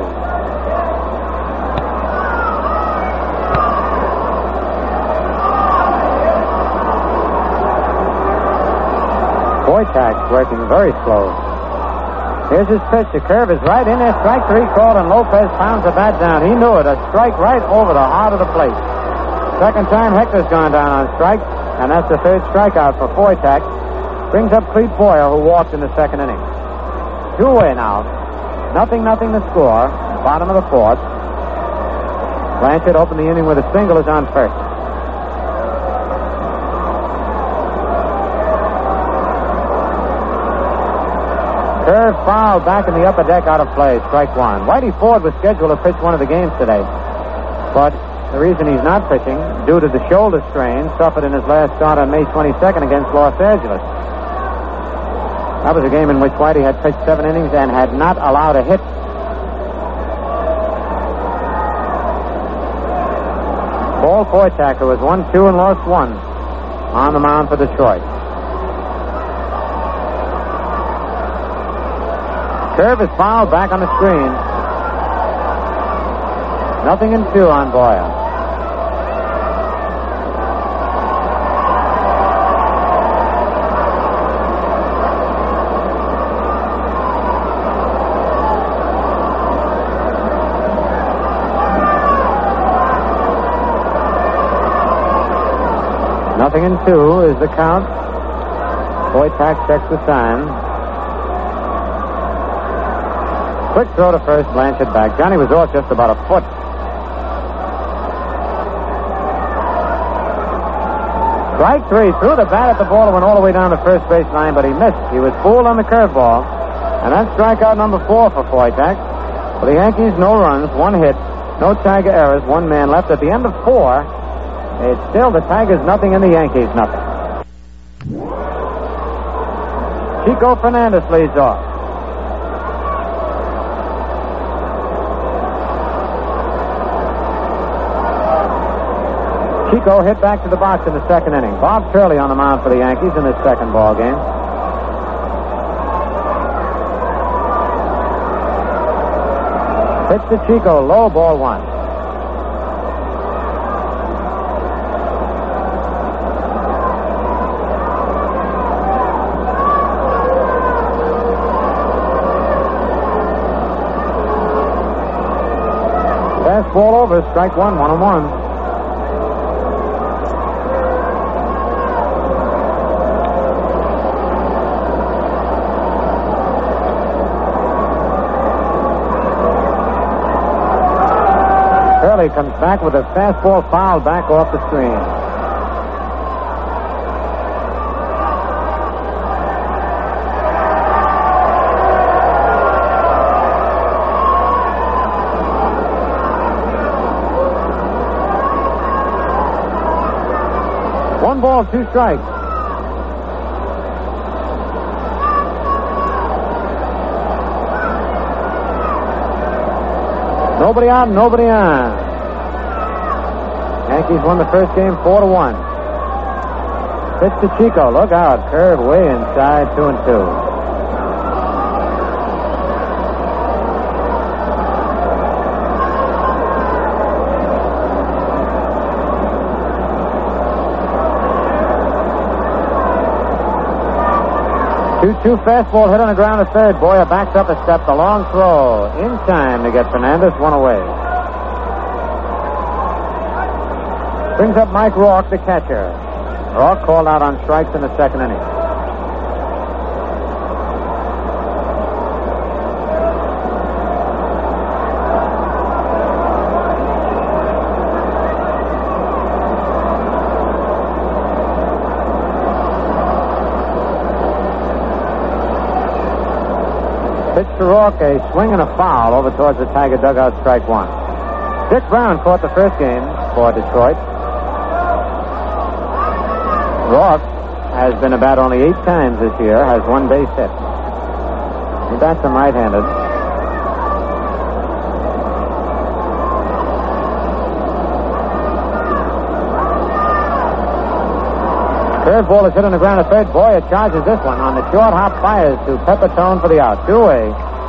Foytak's working very slow. Here's his pitch. The curve is right in there. Strike three called, and Lopez pounds the bat down. He knew it. A strike right over the heart of the plate. Second time Hector's gone down on strike, and that's the third strikeout for Foytak. Brings up Clete Boyer, who walked in the second inning. Two away now. Nothing, nothing to score. Bottom of the fourth. Blanchard opened the inning with a single, is on first. Curve foul back in the upper deck, out of play. Strike one. Whitey Ford was scheduled to pitch one of the games today, but the reason he's not pitching, due to the shoulder strain suffered in his last start on May twenty-second against Los Angeles. That was a game in which Whitey had pitched seven innings and had not allowed a hit. Paul Foytak, who has won two and lost one, on the mound for Detroit. Curve is fouled back on the screen. Nothing in two on Boyer. Nothing in two is the count. Foytak checks the sign. Quick throw to first, Blanchard back. Johnny was off just about a foot. Strike three. Threw the bat at the ball and went all the way down the first base line, but he missed. He was fooled on the curveball. And that's strikeout number four for Foytak. For the Yankees, no runs, one hit, no Tiger errors, one man left. At the end of four, it's still the Tigers nothing and the Yankees nothing. Chico Fernandez leads off. Chico hit back to the box in the second inning. Bob Turley on the mound for the Yankees in this second ball game. Pitch to Chico, low, ball one. Fastball over, strike one, one and one. Curley comes back with a fastball fouled back off the screen. One ball, two strikes. Nobody out, nobody on. Yankees won the first game four to one. Pitch to Chico. Look out. Curve way inside, two and two. two two fastball hit on the ground to third. Boyer backs up a step. The long throw in time to get Fernandez one away. Brings up Mike Rourke, the catcher. Rourke called out on strikes in the second inning. Pitch to Rourke, a swing and a foul over towards the Tiger dugout, strike one. Dick Brown caught the first game for Detroit. Rourke has been about only eight times this year, has one base hit. He bats him right-handed. Curveball is hit on the ground at third. Boyer charges this one on the short hop, fires to Pepitone for the out. Two away.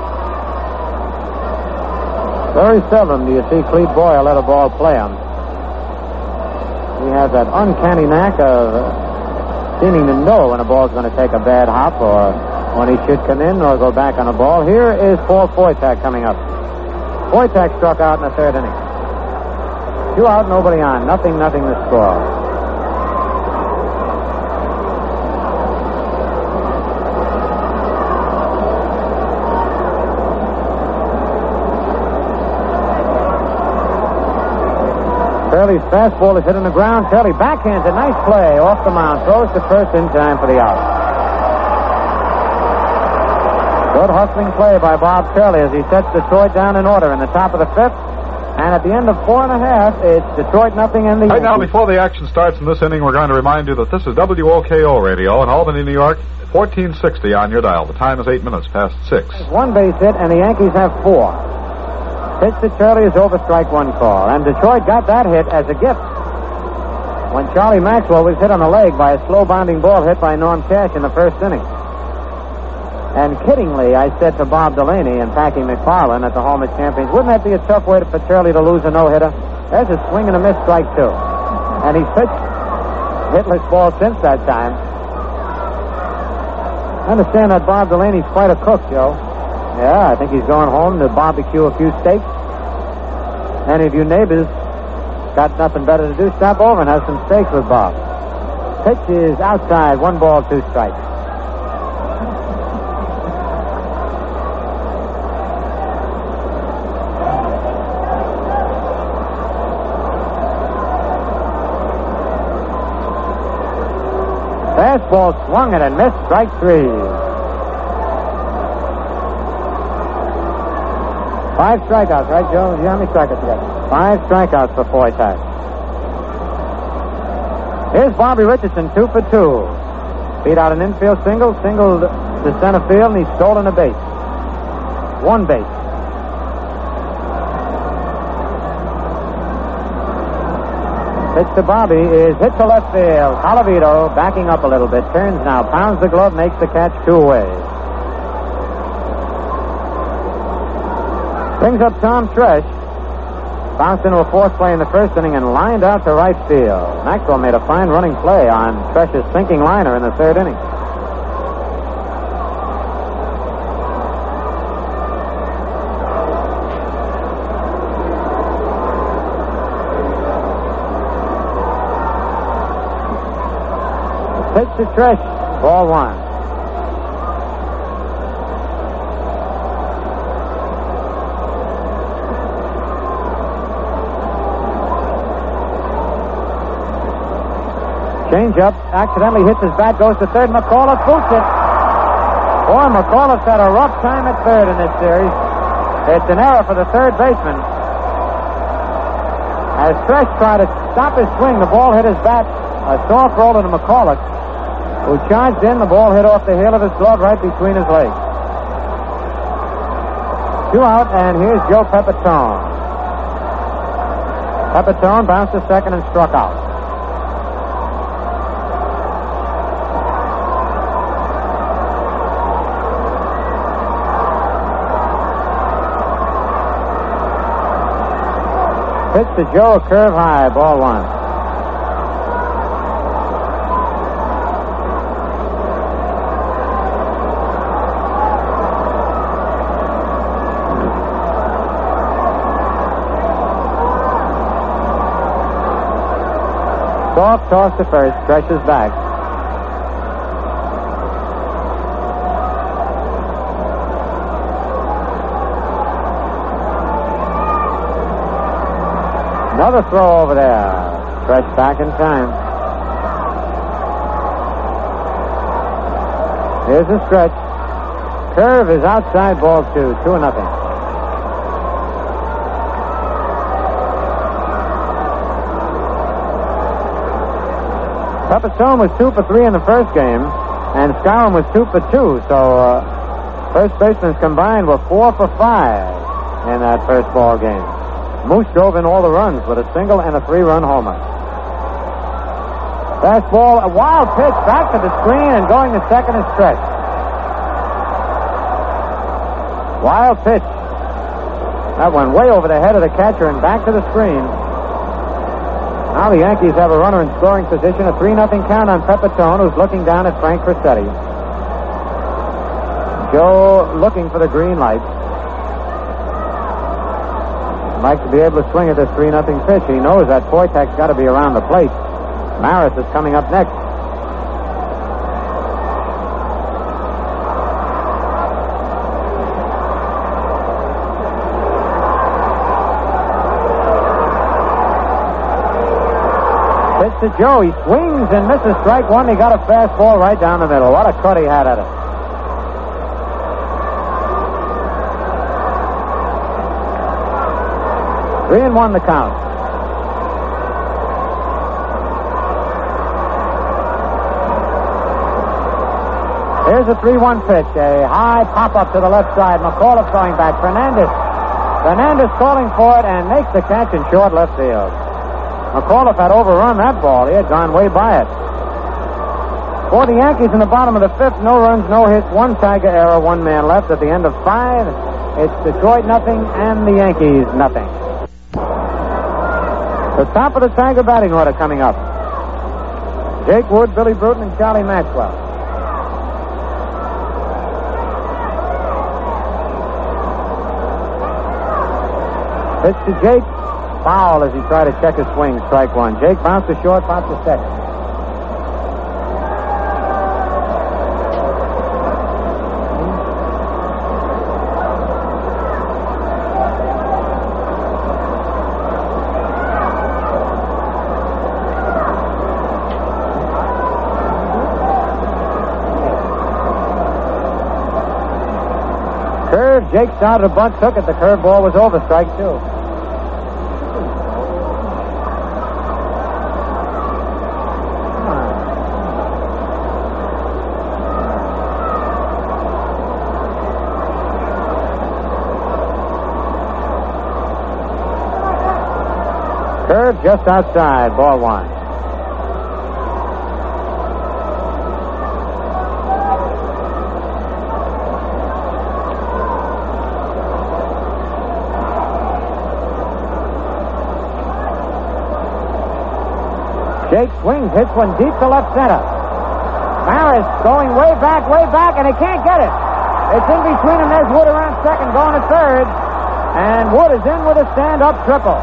Very seldom do you see Clete Boyer let a ball play him. He has that uncanny knack of uh, seeming to know when a ball's going to take a bad hop or when he should come in or go back on a ball. Here is Paul Foytak coming up. Foytak struck out in the third inning. Two out, nobody on. Nothing, nothing to score. Turley's fastball is hit on the ground. Turley backhands a nice play off the mound. Throws to first in time for the out. Good hustling play by Bob Turley as he sets Detroit down in order in the top of the fifth. And at the end of four and a half, it's Detroit nothing in the Right now, Yankees. before the action starts in this inning, we're going to remind you that this is W O K O radio in Albany, New York, fourteen sixty on your dial. The time is eight minutes past six. One base hit, and the Yankees have four. Pitch to Charlie is over, strike one call. And Detroit got that hit as a gift when Charlie Maxwell was hit on the leg by a slow bounding ball hit by Norm Cash in the first inning. And kiddingly, I said to Bob Delaney and Packy McFarland at the home at Champions, wouldn't that be a tough way for Charlie to lose a no-hitter? There's a swing and a miss, strike two. And he's pitched hitless ball since that time. I understand that Bob Delaney's quite a cook, Joe. Yeah, I think he's going home to barbecue a few steaks. Any of you neighbors got nothing better to do, stop over and have some steaks with Bob. Pitch is outside, one ball, two strikes. Fastball swung it and missed, strike three. Five strikeouts, right, Joe? How many strikeouts you got? Five strikeouts for Foyt. Here's Bobby Richardson, two for two. Beat out an infield single, singled to center field, and he's stolen a base. One base. Pitch to Bobby is hit to left field. Colavito backing up a little bit. Turns now, pounds the glove, makes the catch two away. Brings up Tom Tresh. Bounced into a fourth play in the first inning and lined out to right field. Maxwell made a fine running play on Tresh's sinking liner in the third inning. Pitch to Tresh, ball one. Change up, accidentally hits his bat, goes to third. McAuliffe boots it. Boy, McAuliffe's had a rough time at third in this series. It's an error for the third baseman. As Tresh tried to stop his swing, the ball hit his bat. A soft roll to McAuliffe, who charged in. The ball hit off the heel of his glove right between his legs. Two out, and here's Joe Pepitone. Pepitone bounced to second and struck out. Pitch to Joe, a curve high, ball one. Soft toss to first, stretches back. Another throw over there. Stretch back in time. Here's the stretch. Curve is outside, ball two. Two and nothing. Pepitone was two for three in the first game, and Skowron was two for two. So uh, first basemen combined were four for five in that first ball game. Moose drove in all the runs with a single and a three-run homer. Fastball, a wild pitch back to the screen, and going to second is Stretch. Wild pitch. That went way over the head of the catcher and back to the screen. Now the Yankees have a runner in scoring position, a three nothing count on Pepitone, who's looking down at Frank Crosetti. Joe looking for the green light. Like to be able to swing at this three nothing pitch. He knows that Foytak's got to be around the plate. Maris is coming up next. Pitch to Joe. He swings and misses strike one. He got a fastball right down the middle. What a cut he had at it. Three and one the count. Here's a three one pitch. A high pop-up to the left side. McAuliffe going back. Fernandez. Fernandez calling for it and makes the catch in short left field. McAuliffe had overrun that ball. He had gone way by it. For the Yankees in the bottom of the fifth, no runs, no hits, one Tiger error, one man left at the end of five. It's Detroit nothing and the Yankees nothing. The top of the Tiger batting order coming up. Jake Wood, Billy Bruton, and Charlie Maxwell. Pitch to Jake. Foul as he tried to check his swing. Strike one. Jake bounced to short, bounced to second. Curve. Jake started a bunt, took it. The curve ball was over. Strike two. Curve just outside. Ball one. Jake swings, hits one deep to left center. Maris going way back, way back, and he can't get it. It's in between him. There's Wood around second, going to third. And Wood is in with a stand-up triple.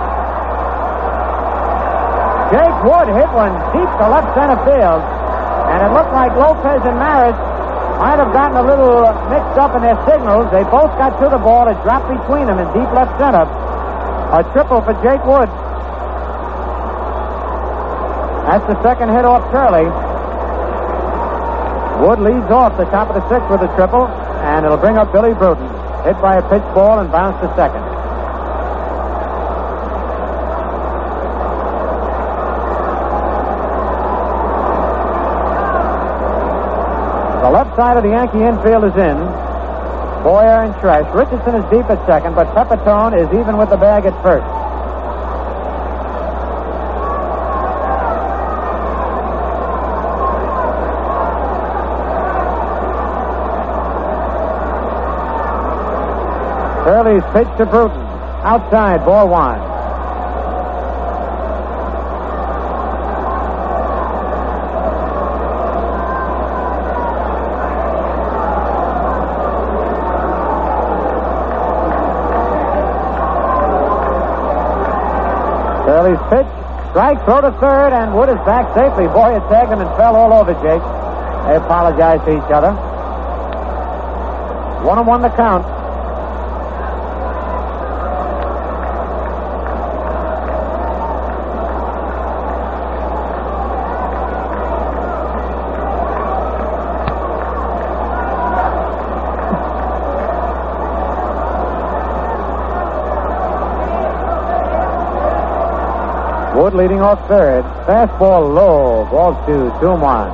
Jake Wood hit one deep to left center field. And it looked like Lopez and Maris might have gotten a little mixed up in their signals. They both got to the ball. It dropped between them in deep left center. A triple for Jake Wood. That's the second hit off Curley. Wood leads off the top of the sixth with a triple, and it'll bring up Billy Bruton. Hit by a pitch ball and bounced to second. The left side of the Yankee infield is in. Boyer and Tresh. Richardson is deep at second, but Pepitone is even with the bag at first. Curley's pitch to Bruton. Outside, ball one. Curley's pitch. Strike, throw to third, and Wood is back safely. Boyer tagged him and fell all over Jake. They apologize to each other. One and one the count. Wood leading off third. Fastball low. Ball two. Two and one.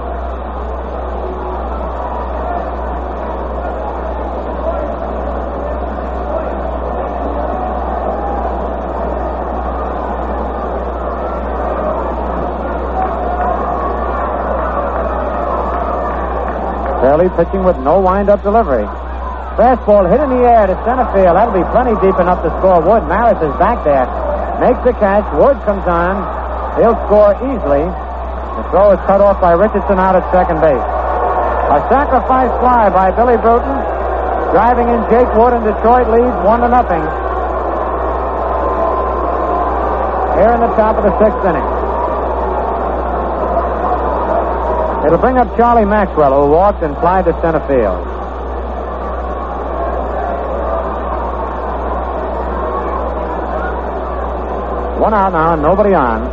Curley pitching with no wind-up delivery. Fastball hit in the air to center field. That'll be plenty deep enough to score Wood. Maris is back there. Makes the catch. Wood comes on. He'll score easily. The throw is cut off by Richardson out at second base. A sacrifice fly by Billy Bruton. Driving in Jake Wood, and Detroit leads one to nothing. Here in the top of the sixth inning. It'll bring up Charlie Maxwell, who walked and flied to center field. One out now, and nobody on.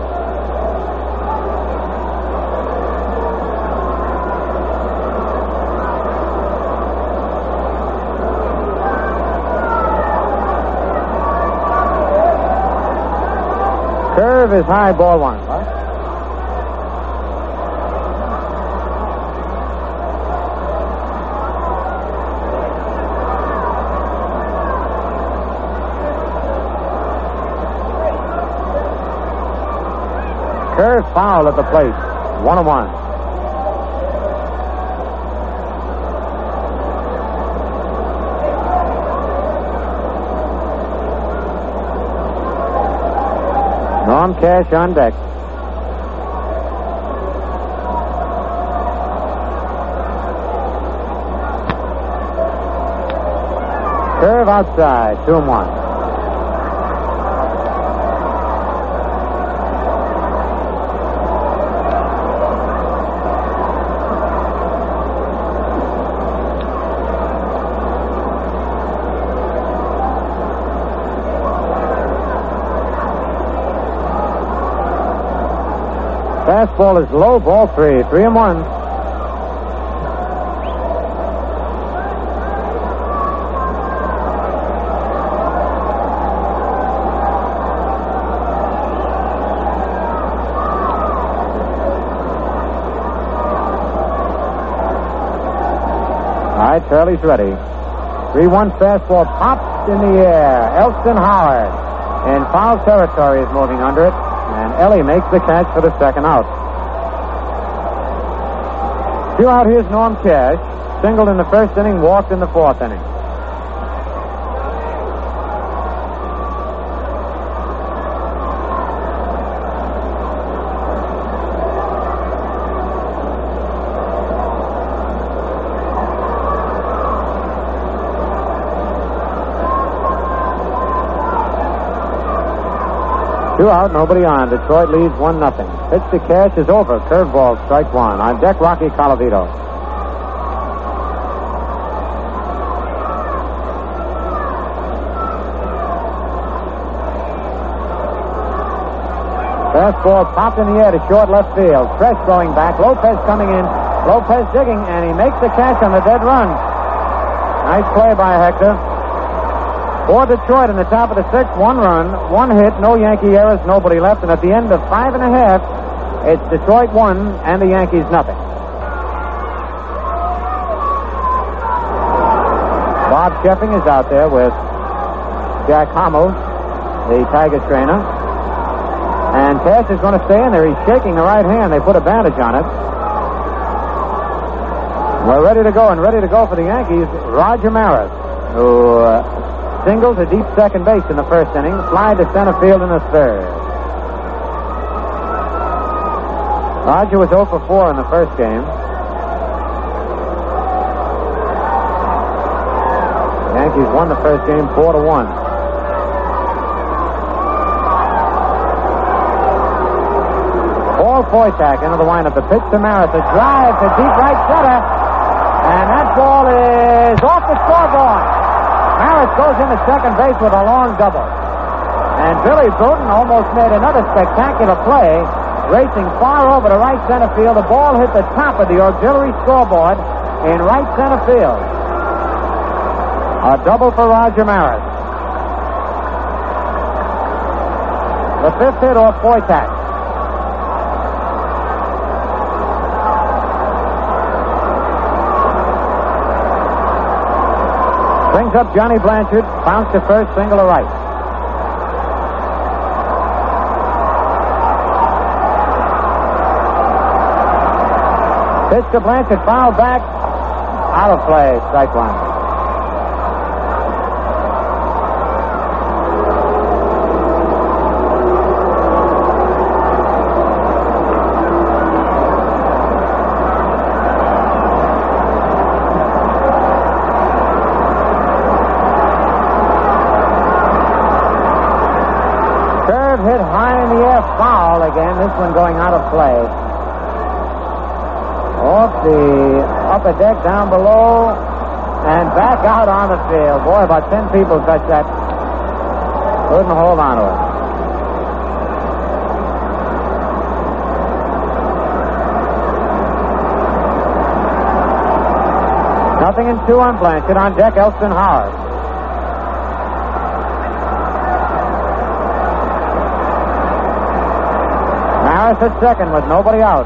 Curve is high, ball one. What? Curve foul at the plate. One and one. Norm Cash on deck. Curve outside. Two and one. Fastball is low, ball three. Three and one. All right, Turley's ready. three one fastball popped in the air. Elston Howard in foul territory is moving under it. And Ellie makes the catch for the second out. Two out, here's Norm Cash. Singled in the first inning, walked in the fourth inning. Two out, nobody on. Detroit leads one nothing. Pitch to Cash is over. Curveball, strike one. On deck, Rocky Colavito. Fastball popped in the air to short left field. Fresh going back. Lopez coming in. Lopez digging, and he makes the catch on the dead run. Nice play by Hector. For Detroit in the top of the sixth, one run, one hit, no Yankee errors, nobody left, and at the end of five and a half, it's Detroit one and the Yankees nothing. Bob Sheffing is out there with Jack Hummel, the Tigers trainer, and Cash is going to stay in there. He's shaking the right hand. They put a bandage on it. We're ready to go, and ready to go for the Yankees, Roger Maris, who Uh, single to deep second base in the first inning, fly to center field in the third. Roger was oh for four in the first game. The Yankees won the first game four to one. Paul Foytak into the windup. The pitch to Maris. A drive to deep right center. And that ball is off the scoreboard. Maris goes into second base with a long double. And Billy Bruton almost made another spectacular play, racing far over to right center field. The ball hit the top of the auxiliary scoreboard in right center field. A double for Roger Maris. The fifth hit off Foytak. Brings up Johnny Blanchard, bounce to first, single to right. Pitch to Blanchard, foul back, out of play, strike one. Hit high in the air, foul again. This one going out of play. Off the upper deck down below and back out on the field. Boy, about ten people touched that. Couldn't hold on to it. Nothing in two on Blanchard. On deck, Elston Howard. Maris at second with nobody out.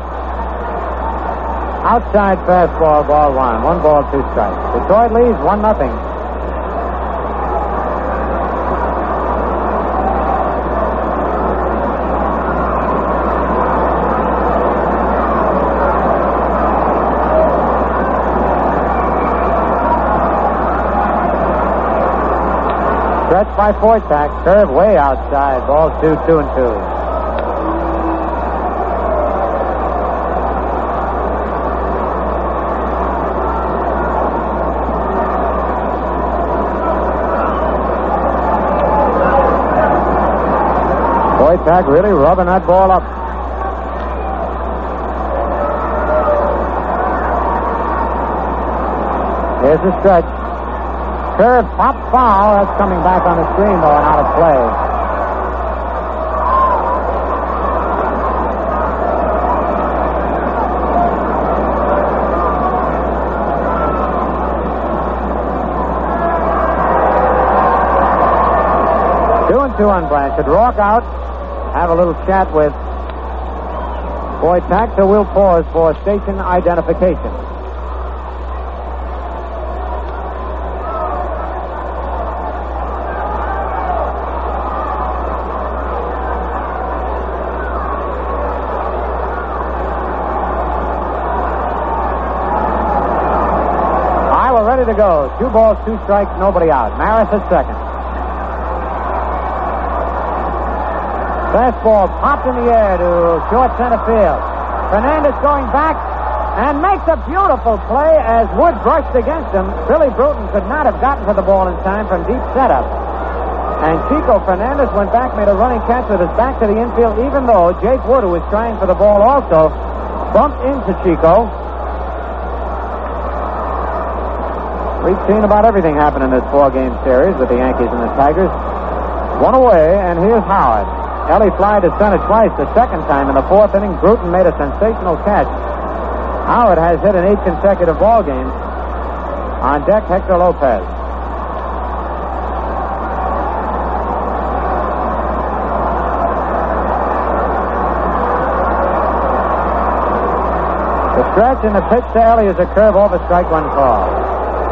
Outside fastball, ball one. One ball, two strikes. Detroit leads one nothing. Stretch by Foytak. Curve way outside. Ball two, two and two. Foytak really rubbing that ball up. Here's the stretch. Curve, pop, foul. That's coming back on the screen, though, and out of play. Two and two on Blanchard. Rourke out. Have a little chat with Foytak, so we'll pause for station identification. To go. Two balls, two strikes, nobody out. Maris at second. Fastball popped in the air to short center field. Fernandez going back and makes a beautiful play as Wood brushed against him. Billy Bruton could not have gotten to the ball in time from deep setup. And Chico Fernandez went back, made a running catch with his back to the infield, even though Jake Wood, who was trying for the ball also, bumped into Chico. We've seen about everything happen in this four-game series with the Yankees and the Tigers. One away, and here's Howard. Ellie fly to center twice. The second time in the fourth inning, Bruton made a sensational catch. Howard has hit in eight consecutive ball games. On deck, Hector Lopez. The stretch and the pitch to Ellie is a curve over, strike one call.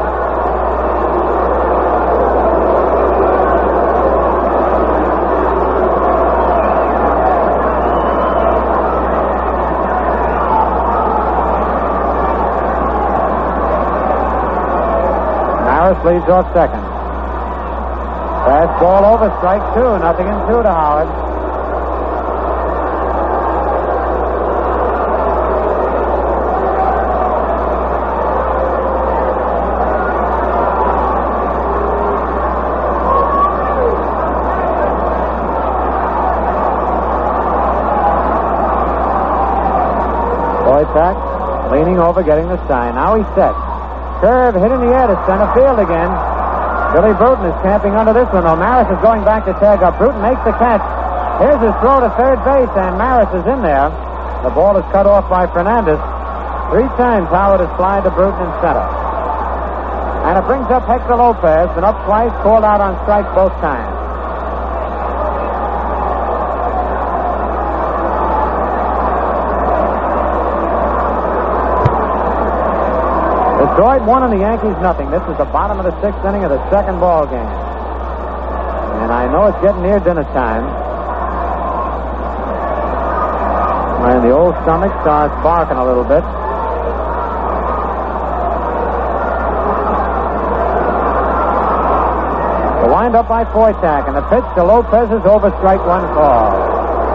Leads off second. Fastball over, strike two. Nothing in two to Howard. Foytak leaning over, getting the sign. Now he's set. Curve hit in the air to center field again. Billy Bruton is camping under this one, though. Maris is going back to tag up. Bruton makes the catch. Here's his throw to third base, and Maris is in there. The ball is cut off by Fernandez. Three times Howard has flied to Bruton in center. And it brings up Hector Lopez, been up twice, called out on strike both times. Detroit one and the Yankees nothing. This is the bottom of the sixth inning of the second ball game. And I know it's getting near dinner time. And the old stomach starts barking a little bit. The wind up by Foytak, and the pitch to Lopez is over, strike one call.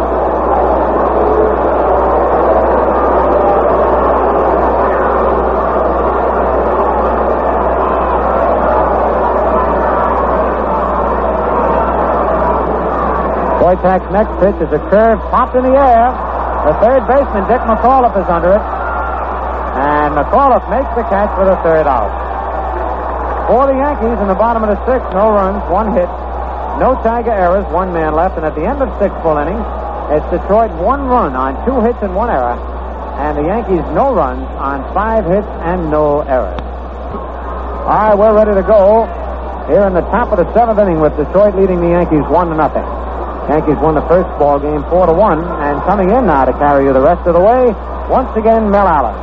Foytak's next pitch is a curve popped in the air. The third baseman, Dick McAuliffe, is under it. And McAuliffe makes the catch for the third out. For the Yankees in the bottom of the sixth, no runs, one hit, no Tiger errors, one man left. And at the end of six full innings, it's Detroit one run on two hits and one error. And the Yankees no runs on five hits and no errors. All right, we're ready to go here in the top of the seventh inning with Detroit leading the Yankees one to nothing. Yankees won the first ball game four to one, and coming in now to carry you the rest of the way, once again, Mel Allen.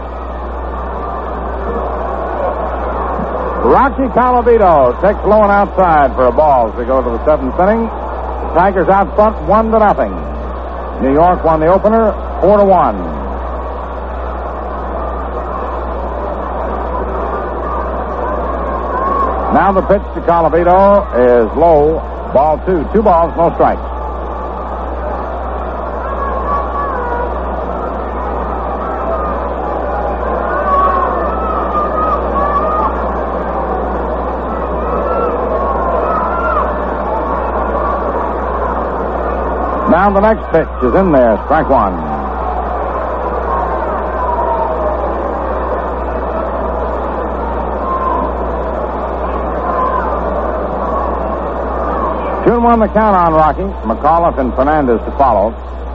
Rocky Colavito takes low and outside for a ball as we go to the seventh inning. The Tigers out front one to nothing. New York won the opener four to one. Now the pitch to Colavito is low. Ball two. Two balls, no strikes. Now the next pitch is in there. Strike one. Two and one the count on Rocky. McAuliffe and Fernandez to follow.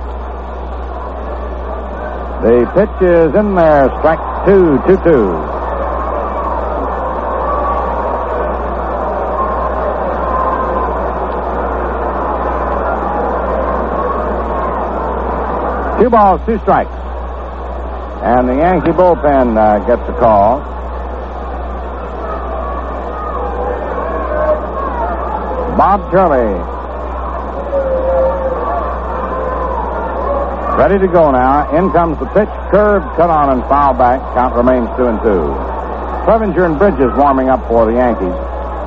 The pitch is in there. Strike two, two, two. Two balls, two strikes. And the Yankee bullpen uh, gets a call. Bob Turley. Ready to go now. In comes the pitch. Curved, cut on, and foul back. Count remains two and two. Clevenger and Bridges warming up for the Yankees.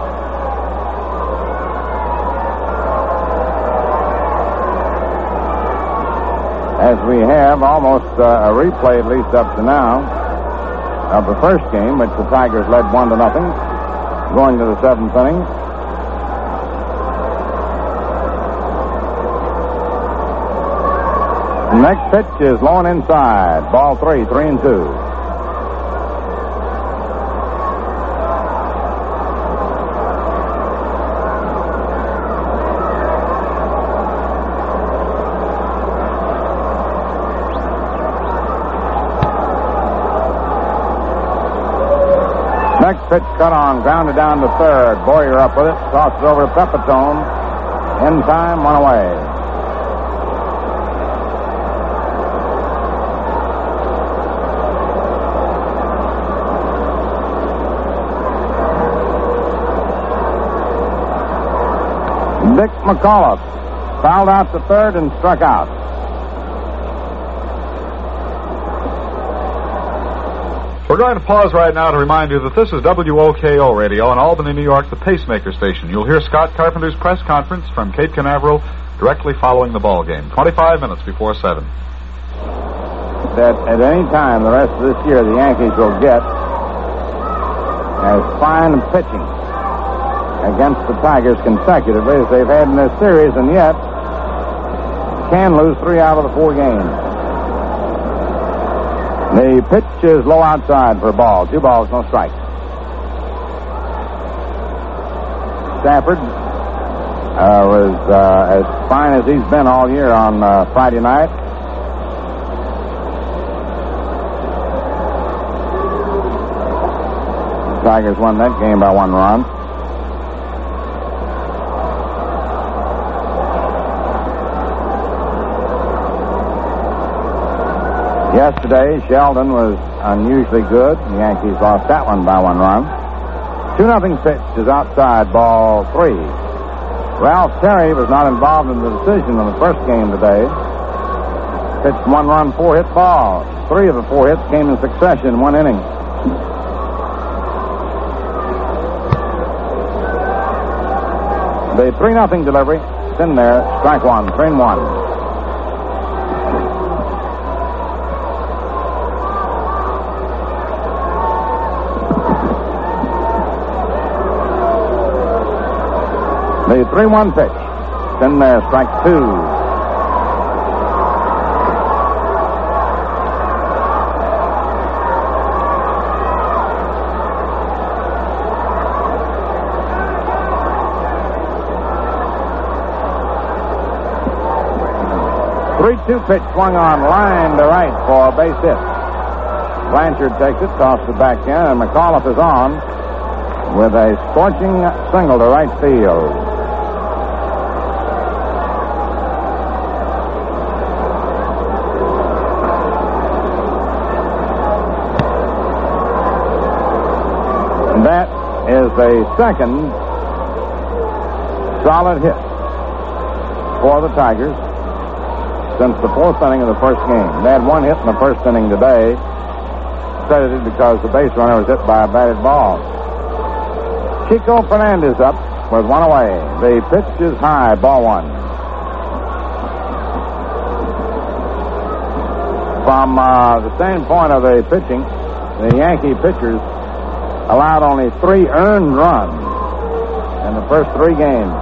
As we have almost uh, a replay, at least up to now, of the first game, which the Tigers led one to nothing, going to the seventh inning. The next pitch is low and inside. Ball three, three and two. Next pitch cut on, grounded down to third. Boyer up with it, tosses over to Pepitone. In time, one away. Dick McAuliffe fouled out to third and struck out. We're going to pause right now to remind you that this is W O K O Radio in Albany, New York, the Pacemaker Station. You'll hear Scott Carpenter's press conference from Cape Canaveral directly following the ball game, twenty-five minutes before seven. That at any time the rest of this year the Yankees will get as fine pitching against the Tigers consecutively as they've had in this series, and yet can lose three out of the four games. The pitch is low outside for a ball. Two balls, no strikes. Stafford uh, was uh, as fine as he's been all year on uh, Friday night. The Tigers won that game by one run. Yesterday, Sheldon was unusually good. The Yankees lost that one by one run. two nothing pitch is outside, ball three. Ralph Terry was not involved in the decision in the first game today. Pitched one run, four hit ball. Three of the four hits came in succession in one inning. The three nothing delivery. It's in there. Strike one. Three and one. The three one pitch. It's in there. Strike two. three two pitch swung on, line to right for a base hit. Blanchard takes it, tosses it back in, and McAuliffe is on with a scorching single to right field. And that is a second solid hit for the Tigers since the fourth inning of the first game. They had one hit in the first inning today, credited because the base runner was hit by a batted ball. Chico Fernandez up with one away. The pitch is high, ball one. From uh, the standpoint of the pitching, the Yankee pitchers allowed only three earned runs in the first three games.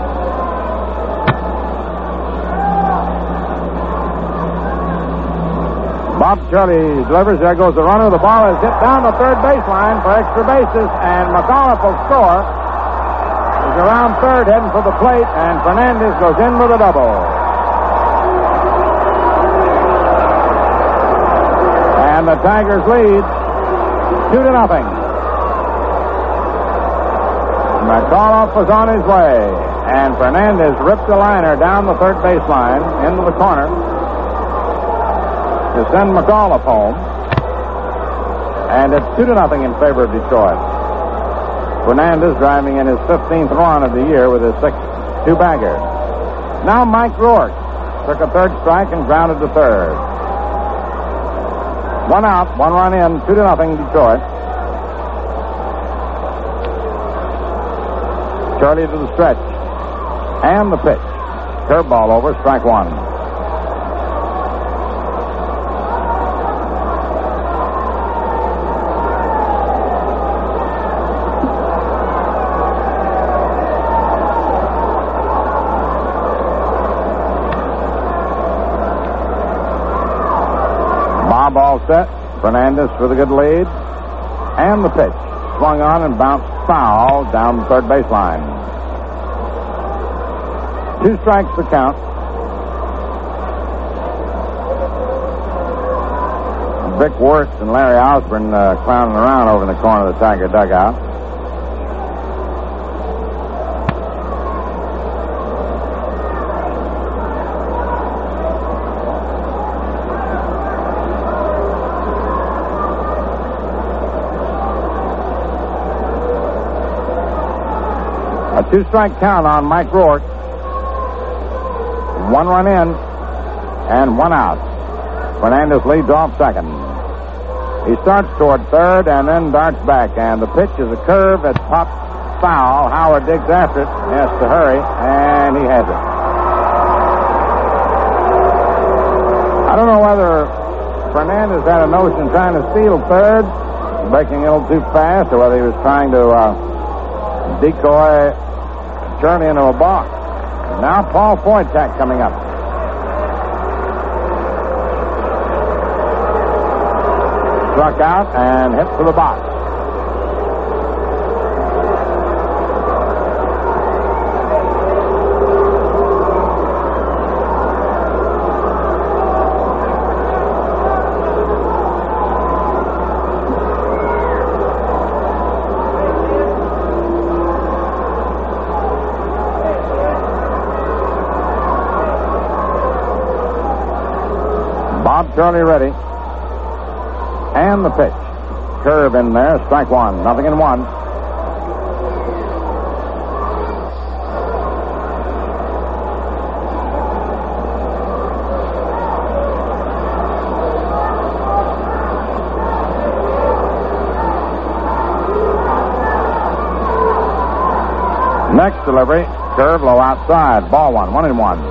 Bob Charlie delivers. There goes the runner. The ball is hit down the third baseline for extra bases, and McAuliffe will score. He's around third, heading for the plate, and Fernandez goes in with a double. And the Tigers lead two to nothing. McAuliffe was on his way, and Fernandez ripped the liner down the third baseline into the corner to send McAuliffe home. And it's two to nothing in favor of Detroit. Fernandez driving in his fifteenth run of the year with his sixth two-bagger. Now Mike Rourke took a third strike and grounded to third. One out, one run in, two to nothing Detroit. Charlie to the stretch. And the pitch. Curveball over, strike one. Ball set. Fernandez for the good lead. And the pitch. Swung on and bounced foul down the third baseline. Two strikes to count. Vic Wirtz and Larry Osborne uh, clowning around over in the corner of the Tiger dugout. A two-strike count on Mike Rourke. One run in and one out. Fernandez leads off second. He starts toward third and then darts back, and the pitch is a curve that pops foul. Howard digs after it. He has to hurry, and he has it. I don't know whether Fernandez had a notion trying to steal third, breaking a little too fast, or whether he was trying to uh, decoy Charlie into a box. Now Paul Foytak coming up. Struck out and hit for the box. Bob Charlie ready. And the pitch. Curve in there, strike one. Nothing in one. Next delivery, curve low outside. Ball one, one and one.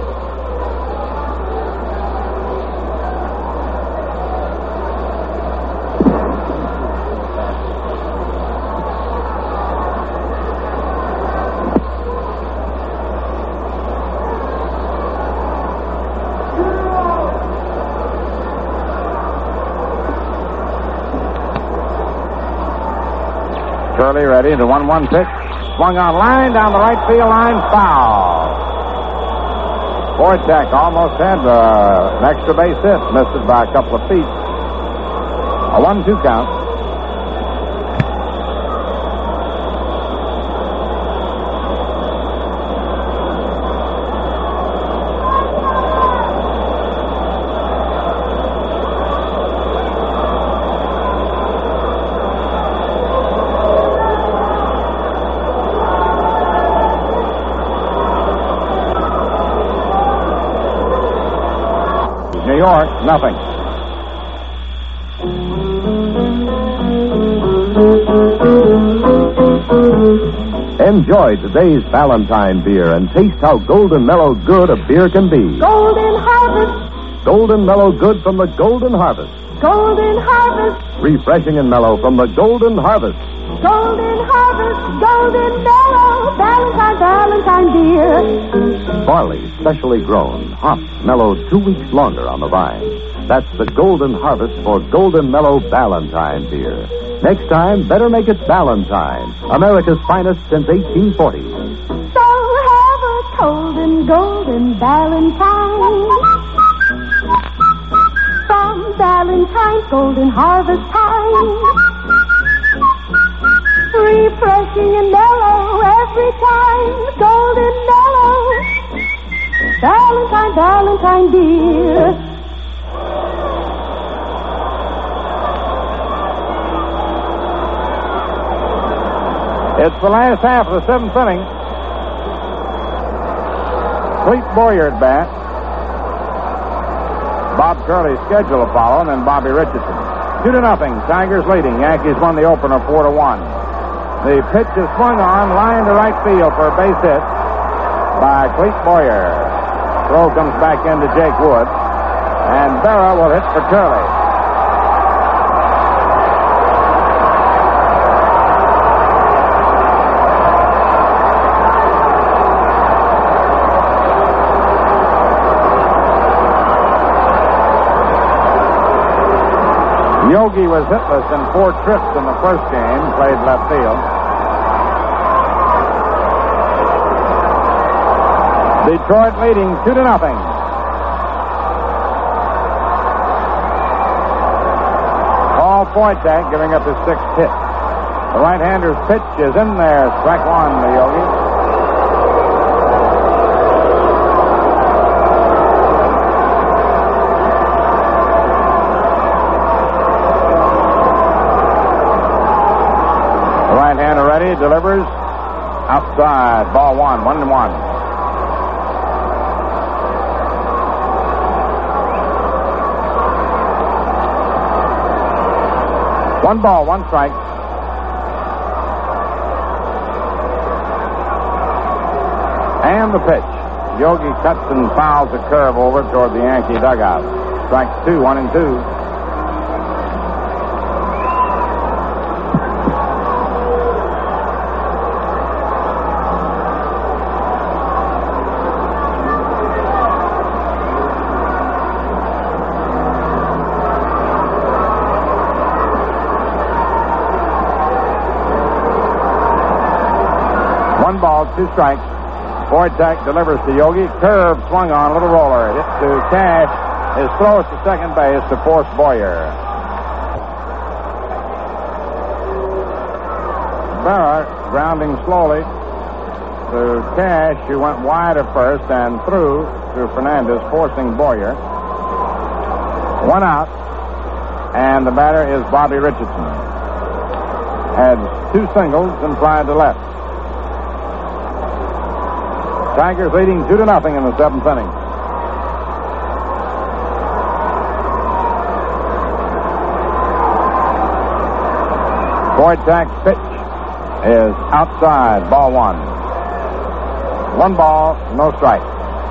Curly ready. The one one pitch. Swung on line down the right field line. Foul. Foytak almost had uh, an extra base hit. Missed it by a couple of feet. A one two count. York, nothing. Enjoy today's Valentine beer and taste how Golden Mellow good a beer can be. Golden Harvest. Golden Mellow good from the Golden Harvest. Golden Harvest. Refreshing and mellow from the Golden Harvest. Golden Harvest. Golden Mellow. Valentine, Valentine beer. Barley, specially grown, hops mellowed two weeks longer on the vine. That's the Golden Harvest for Golden Mellow Valentine beer. Next time, better make it Valentine, America's finest since eighteen forty. So have a golden, golden Valentine. From Valentine's Golden Harvest time. Refreshing and mellow every time. Golden mellow. Valentine, Valentine beer. It's the last half of the seventh inning. Clete Boyer at bat. Bob Curley scheduled to follow, and then Bobby Richardson. Two to nothing. Tigers leading. Yankees won the opener four to one. The pitch is swung on, line to right field for a base hit by Clete Boyer. Throw comes back into Jake Wood, and Berra will hit for Curley. Yogi was hitless in four trips in the first game, played left field. Detroit leading two to nothing. Paul Pointak giving up his sixth hit. The right-hander's pitch is in there. Strike one to Yogi. Right-hander ready, delivers outside, ball one, one and one. One ball, one strike. And the pitch. Yogi cuts and fouls a curve over toward the Yankee dugout. Strike two, one and two. One ball, two strikes. Pointak delivers to Yogi. Curve swung on, little roller. Hit to Cash. His throw is to second base to force Boyer. Berra grounding slowly to Cash, who went wide at first and threw to Fernandez, forcing Boyer. One out, and the batter is Bobby Richardson. Had two singles and fly to left. Tigers leading two to nothing in the seventh inning. Pointak's pitch is outside, ball one. One ball, no strike.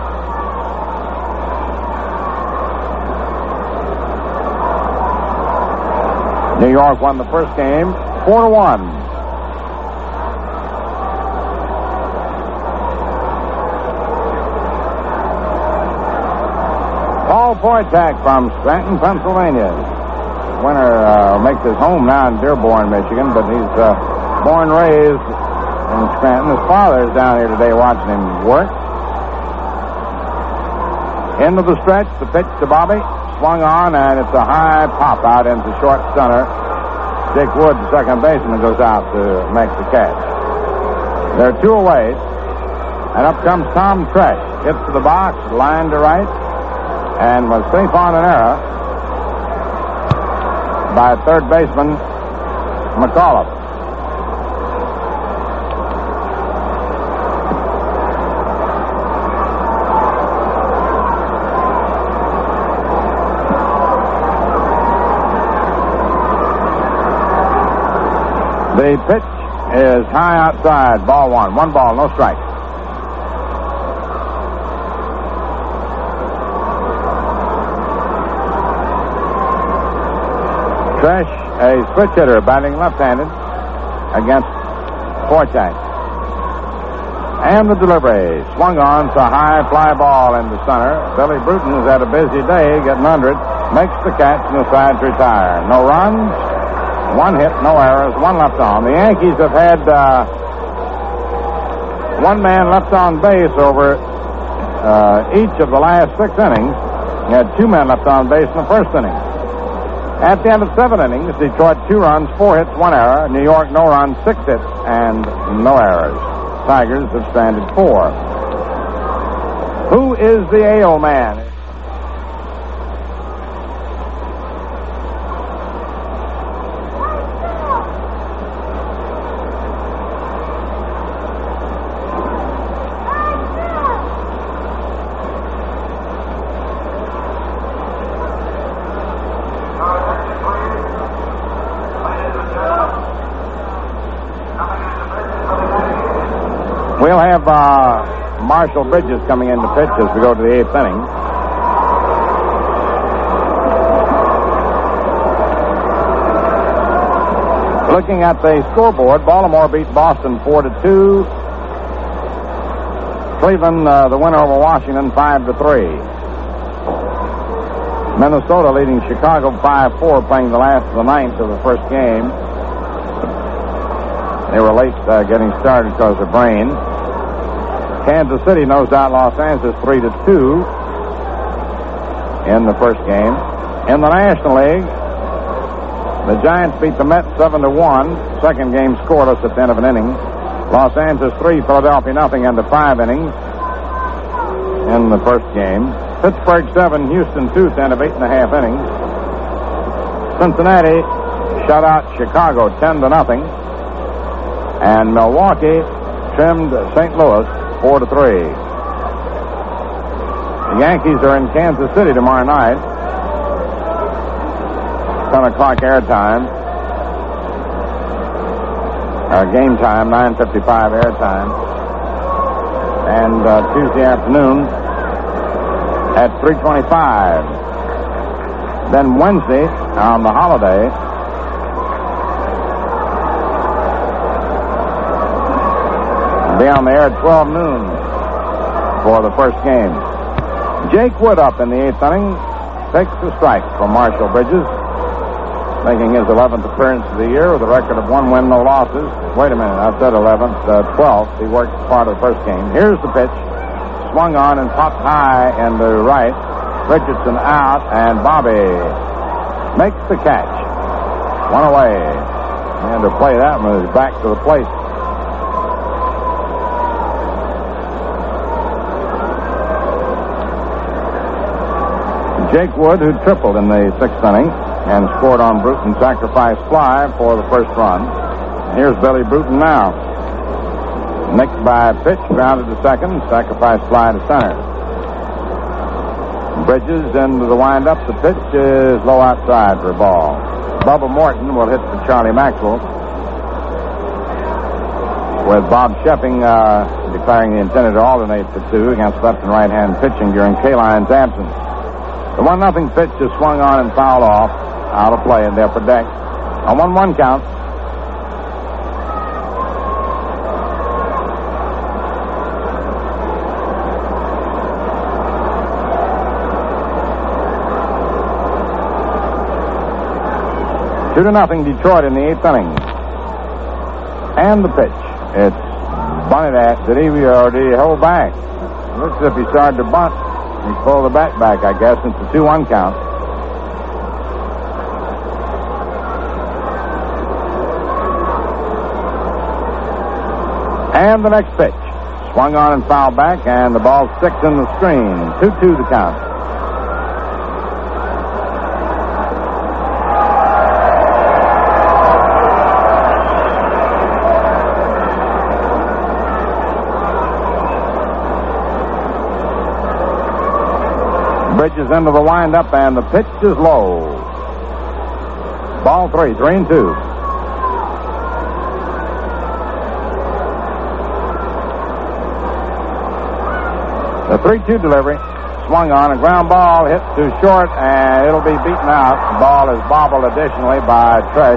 New York won the first game four to one. Paul Pointak from Scranton, Pennsylvania. Winner uh, makes his home now in Dearborn, Michigan, but he's uh, born and raised in Scranton. His father's down here today watching him work. Into the stretch, the pitch to Bobby, swung on, and it's a high pop out into short center. Jake Wood, the second baseman, goes out to make the catch. They're two away, and up comes Tom Tresh. Hits to the box, line to right, and was safe on an error by third baseman McAuliffe. The pitch is high outside, ball one. One ball, no strike. Tresh, a switch hitter, batting left-handed against Forsythe. And the delivery. Swung on, it's a high fly ball into center. Billy Bruton has had a busy day getting under it. Makes the catch and decides to retire. No runs, one hit, no errors, one left on. The Yankees have had uh, one man left on base over uh, each of the last six innings. He had two men left on base in the first inning. At the end of seven innings, Detroit two runs, four hits, one error. New York no runs, six hits, and no errors. Tigers have stranded four. Who is the Ale man? We'll have uh, Marshall Bridges coming in to pitch as we go to the eighth inning. Looking at the scoreboard, Baltimore beat Boston four to two. Cleveland, uh, the winner over Washington, five to three. Minnesota leading Chicago five four, playing the last of the ninth of the first game. They were late uh, getting started because of rain. Kansas City nosed out Los Angeles three to two in the first game. In the National League, the Giants beat the Mets seven to one. Second game scoreless at the end of an inning. Los Angeles three, Philadelphia nothing into five innings in the first game. Pittsburgh seven, Houston two, at the end of eight and a half innings. Cincinnati shut out Chicago ten to nothing. And Milwaukee trimmed Saint Louis four to three. The Yankees are in Kansas City tomorrow night. ten o'clock airtime. Uh, game time, nine fifty-five airtime. And uh, Tuesday afternoon at three twenty-five. Then Wednesday, on the holiday, be on the air at twelve noon for the first game. Jake Wood up in the eighth inning. Takes the strike from Marshall Bridges, making his eleventh appearance of the year with a record of one win, no losses. Wait a minute, I said eleventh, uh, twelfth. He worked part of the first game. Here's the pitch. Swung on and popped high into right. Richardson out, and Bobby makes the catch. One away. And to play that one is back to the plate. Jake Wood, who tripled in the sixth inning and scored on Bruton's sacrifice fly for the first run. Here's Billy Bruton now. Nicked by a pitch, grounded to second, sacrifice fly to center. Bridges into the windup. The pitch is low outside for a ball. Bubba Morton will hit for Charlie Maxwell, with Bob Sheffing uh, declaring he intended to alternate the two against left and right hand pitching during Kaline's absence. The one nothing pitch is swung on and fouled off, out of play, and they're for deck. A one one count. Two to nothing Detroit in the eighth inning. And the pitch. It's bunted at. Did he or did he hold back? Looks as if he started to bunt. He pulled the bat back, I guess. It's a two one count. And the next pitch. Swung on and fouled back, and the ball sticks in the screen. two two the count. Bridges into the windup, and the pitch is low. Ball three, three and two. The three two delivery. Swung on. A ground ball hit too short, and it'll be beaten out. The ball is bobbled additionally by Tresh.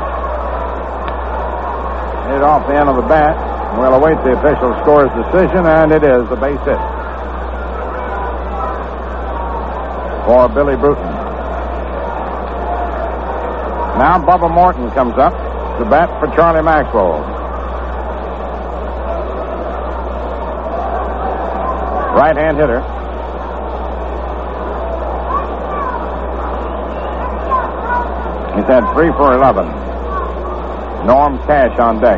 Hit off the end of the bat. We'll await the official score's decision, and it is a base hit for Billy Bruton. Now Bubba Morton comes up to bat for Charlie Maxwell. Right-hand hitter. He's had three for eleven. Norm Cash on deck.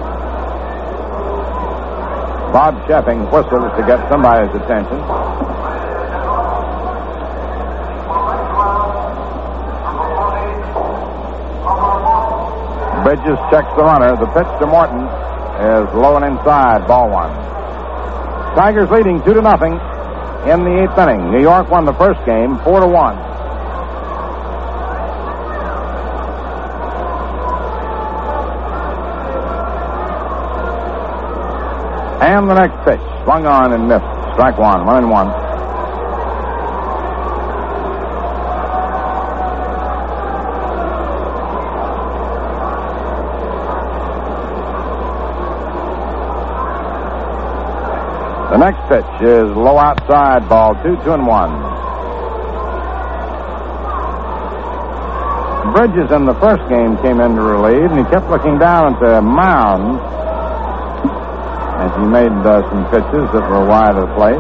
Bob Sheffing whistles to get somebody's attention. Bridges checks the runner. The pitch to Morton is low and inside. Ball one. Tigers leading two to nothing in the eighth inning. New York won the first game four to one. And the next pitch, swung on and missed. Strike one, one and one. The next pitch is low outside, ball two, two and one. Bridges in the first game came in to relieve, and he kept looking down at the mound as he made uh, some pitches that were wide of the plate.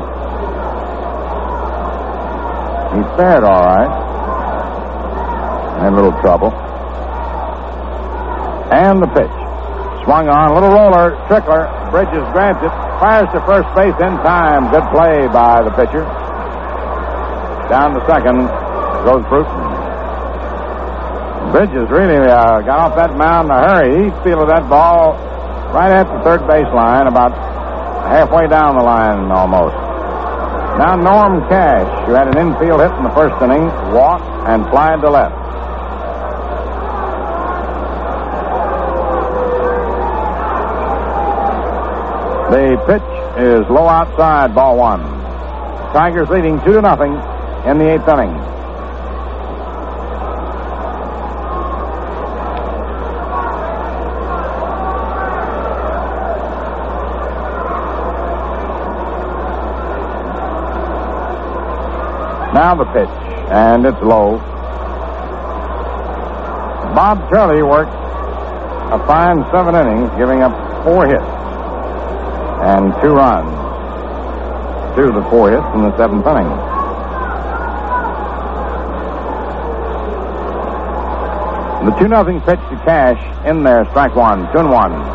He fared all right. Had a little trouble. And the pitch. Swung on, a little roller, Trickler. Bridges grabs it, fires to first base in time. Good play by the pitcher. Down to second goes Bruton. Bridges really uh, got off that mound in a hurry. He fielded that ball right at the third baseline, about halfway down the line almost. Now Norm Cash, who had an infield hit in the first inning, walked and flied to left. The pitch is low outside, ball one. Tigers leading two to nothing in the eighth inning. Now the pitch, and it's low. Bob Turley worked a fine seven innings, giving up four hits and two runs. Two of the four hits in the seventh inning. The two nothing pitch to Cash in there, strike one, two and one.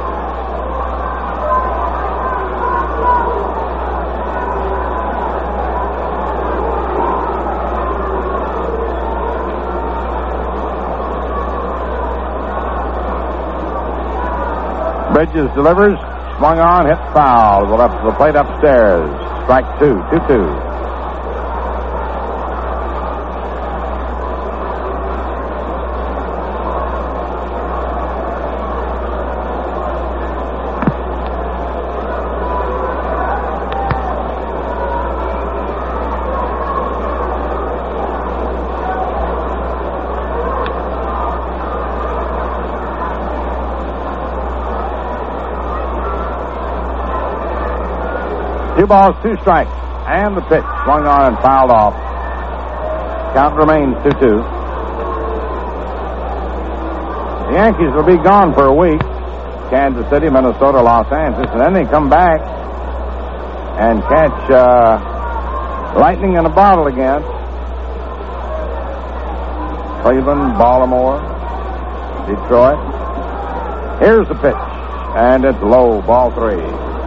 Bridges delivers, swung on, hit foul. Well, up to the plate upstairs. Strike two, two two. Two balls, two strikes, and the pitch swung on and fouled off. Count remains two two. The Yankees will be gone for a week. Kansas City, Minnesota, Los Angeles, and then they come back and catch uh, lightning in a bottle again. Cleveland, Baltimore, Detroit. Here's the pitch, and it's low, ball three.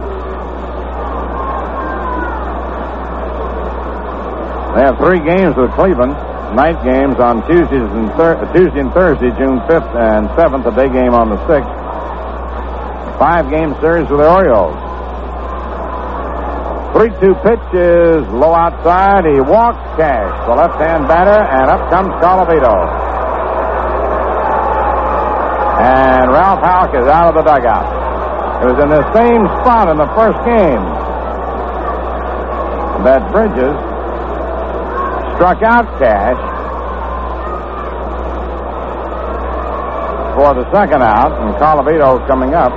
They have three games with Cleveland. Night games on Tuesdays and thir- Tuesday and Thursday, June fifth and seventh. A day game on the sixth. Five-game series with the Orioles. three two pitch is low outside. He walks Cash, the left-hand batter, and up comes Colavito. And Ralph Houck is out of the dugout. It was in the same spot in the first game. that Bridges struck out Cash for the second out, and Colavito's coming up.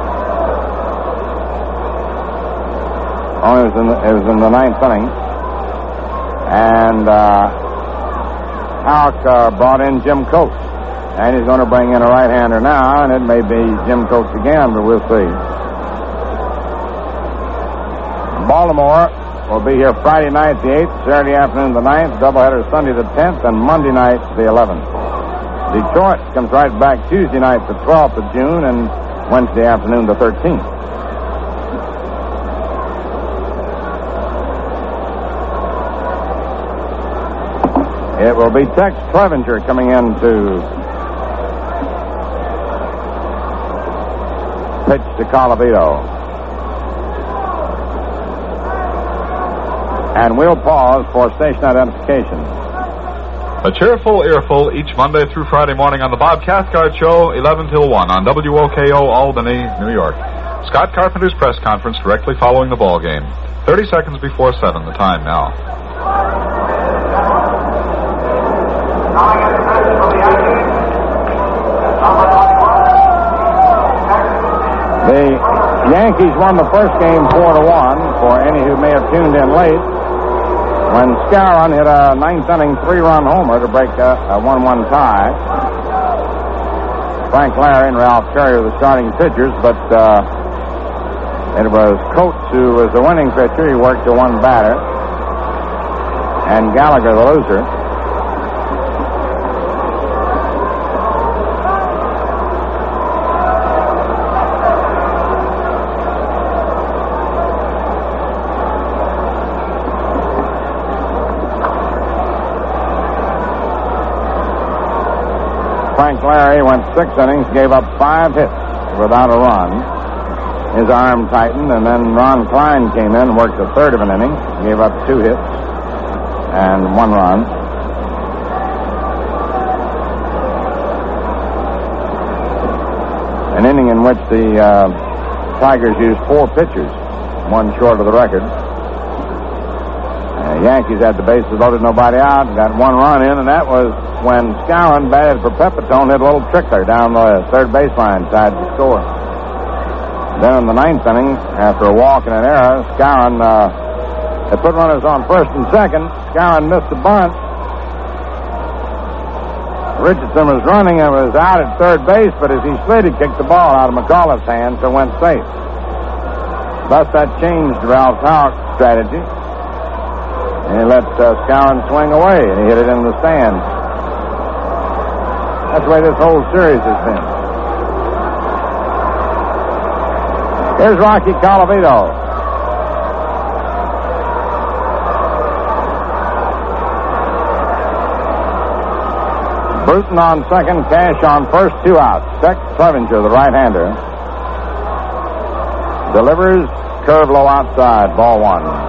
Oh, it was in the, it was in the ninth inning. And uh, Houck uh, brought in Jim Coates. And he's going to bring in a right-hander now, and it may be Jim Coates again, but we'll see. Baltimore will be here Friday night the eighth, Saturday afternoon the ninth, doubleheader Sunday the tenth, and Monday night the eleventh. Detroit comes right back Tuesday night the twelfth of June, and Wednesday afternoon the thirteenth. It will be Tex Clevenger coming in to pitch to Colavito. And we'll pause for station identification. A cheerful earful each Monday through Friday morning on the Bob Cathcart Show, eleven till one on W O K O Albany, New York. Scott Carpenter's press conference directly following the ball game. thirty seconds before seven, the time now. The Yankees won the first game four to one, for any who may have tuned in late, when Skowron hit a ninth inning three-run homer to break a, a one one tie. Frank Larry and Ralph Terry were the starting pitchers, but uh, it was Coates who was the winning pitcher. He worked to one batter, and Gallagher the loser. Frank Larry went six innings, gave up five hits without a run. His arm tightened, and then Ron Klein came in and worked a third of an inning, gave up two hits and one run. An inning in which the uh, Tigers used four pitchers, one short of the record. Uh, Yankees had the bases loaded, nobody out, and got one run in, and that was when Skowron batted for Pepitone, hit a little trickler down the third baseline, tied the score. Then in the ninth inning, after a walk and an error, Skowron uh, had put runners on first and second. Skowron missed the bunt. Richardson was running and was out at third base, but as he slid, he kicked the ball out of McAuliffe's hand, so went safe. Thus, that changed Ralph Houck's strategy. And he let uh, Skowron swing away, and he hit it into the stands. That's the way this whole series has been. Here's Rocky Colavito. Bruton on second, Cash on first, two outs. Tex Clevenger, the right-hander, delivers, curve low outside, ball one.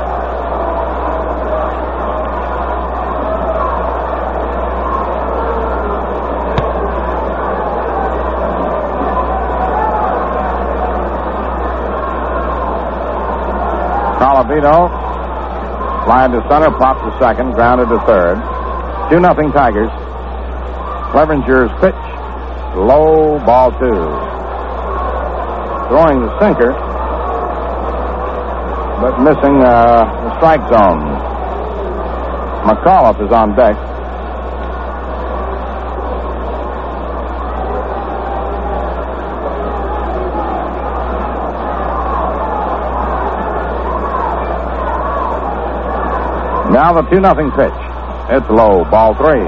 Colavito flied to center, popped to second, grounded to third. Two nothing Tigers. Clevenger's pitch, low, ball two. Throwing the sinker, but missing uh, the strike zone. McAuliffe is on deck. Now the two nothing pitch. It's low, ball three.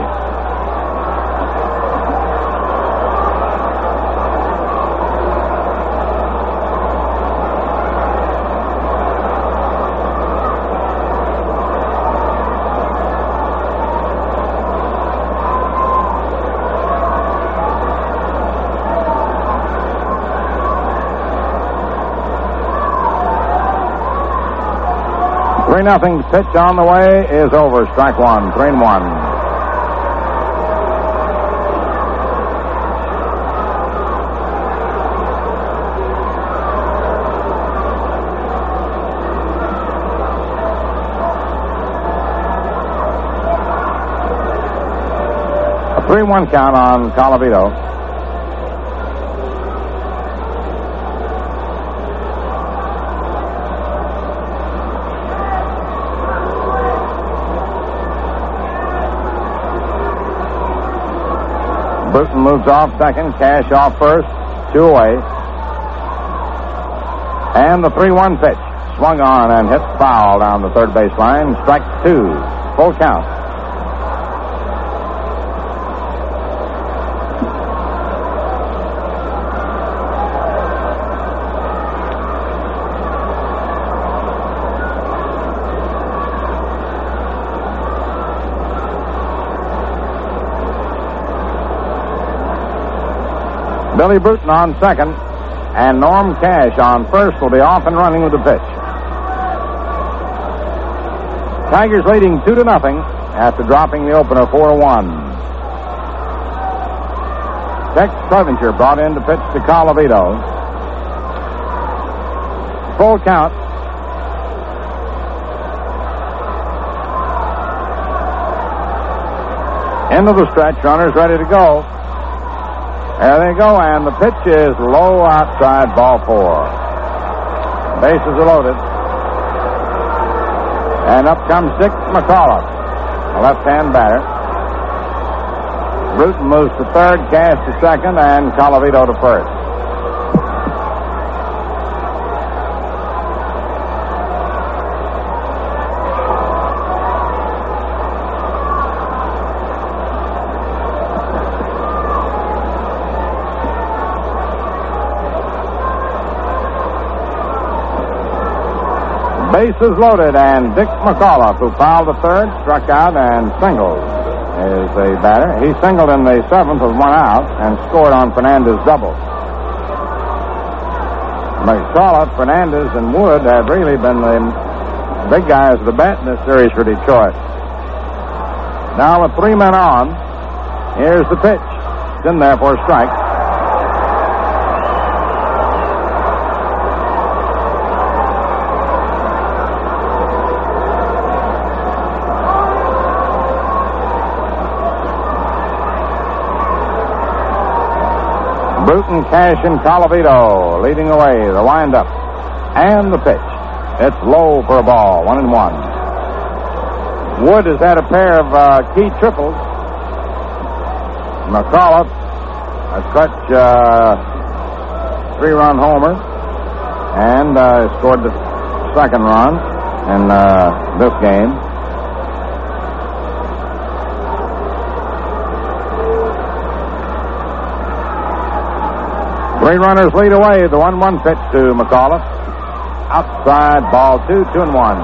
Three nothing pitch on the way is over. Strike one, three and one. and one count on Colavito. Bruton moves off second, Cash off first, two away. And the three one pitch. Swung on and hit foul down the third baseline. Strike two. Full count. Billy Bruton on second, and Norm Cash on first will be off and running with the pitch. Tigers leading two to nothing after dropping the opener four to one. Tex Clevenger brought in to pitch to Colavito. Full count. End of the stretch, runners ready to go. There they go, and the pitch is low outside, ball four. Bases are loaded. And up comes Dick McCullough, a left-hand batter. Bruton moves to third, Cash to second, and Colavito to first. Bases loaded, and Dick McCullough, who fouled the third, struck out and singled, is the batter. He singled in the seventh with one out and scored on Fernandez's double. McCullough, Fernandez, and Wood have really been the big guys of the bat in this series for Detroit. Now with three men on, here's the pitch. It's in there for a strike. Bruton, Cash, and Colavito leading away. The windup and the pitch. It's low for a ball. One and one. Wood has had a pair of uh, key triples. McCullough, a clutch uh, three-run homer, and uh, scored the second run in uh, this game. Three runners lead away. The one one pitch to McCullough. Outside, ball two, two and one.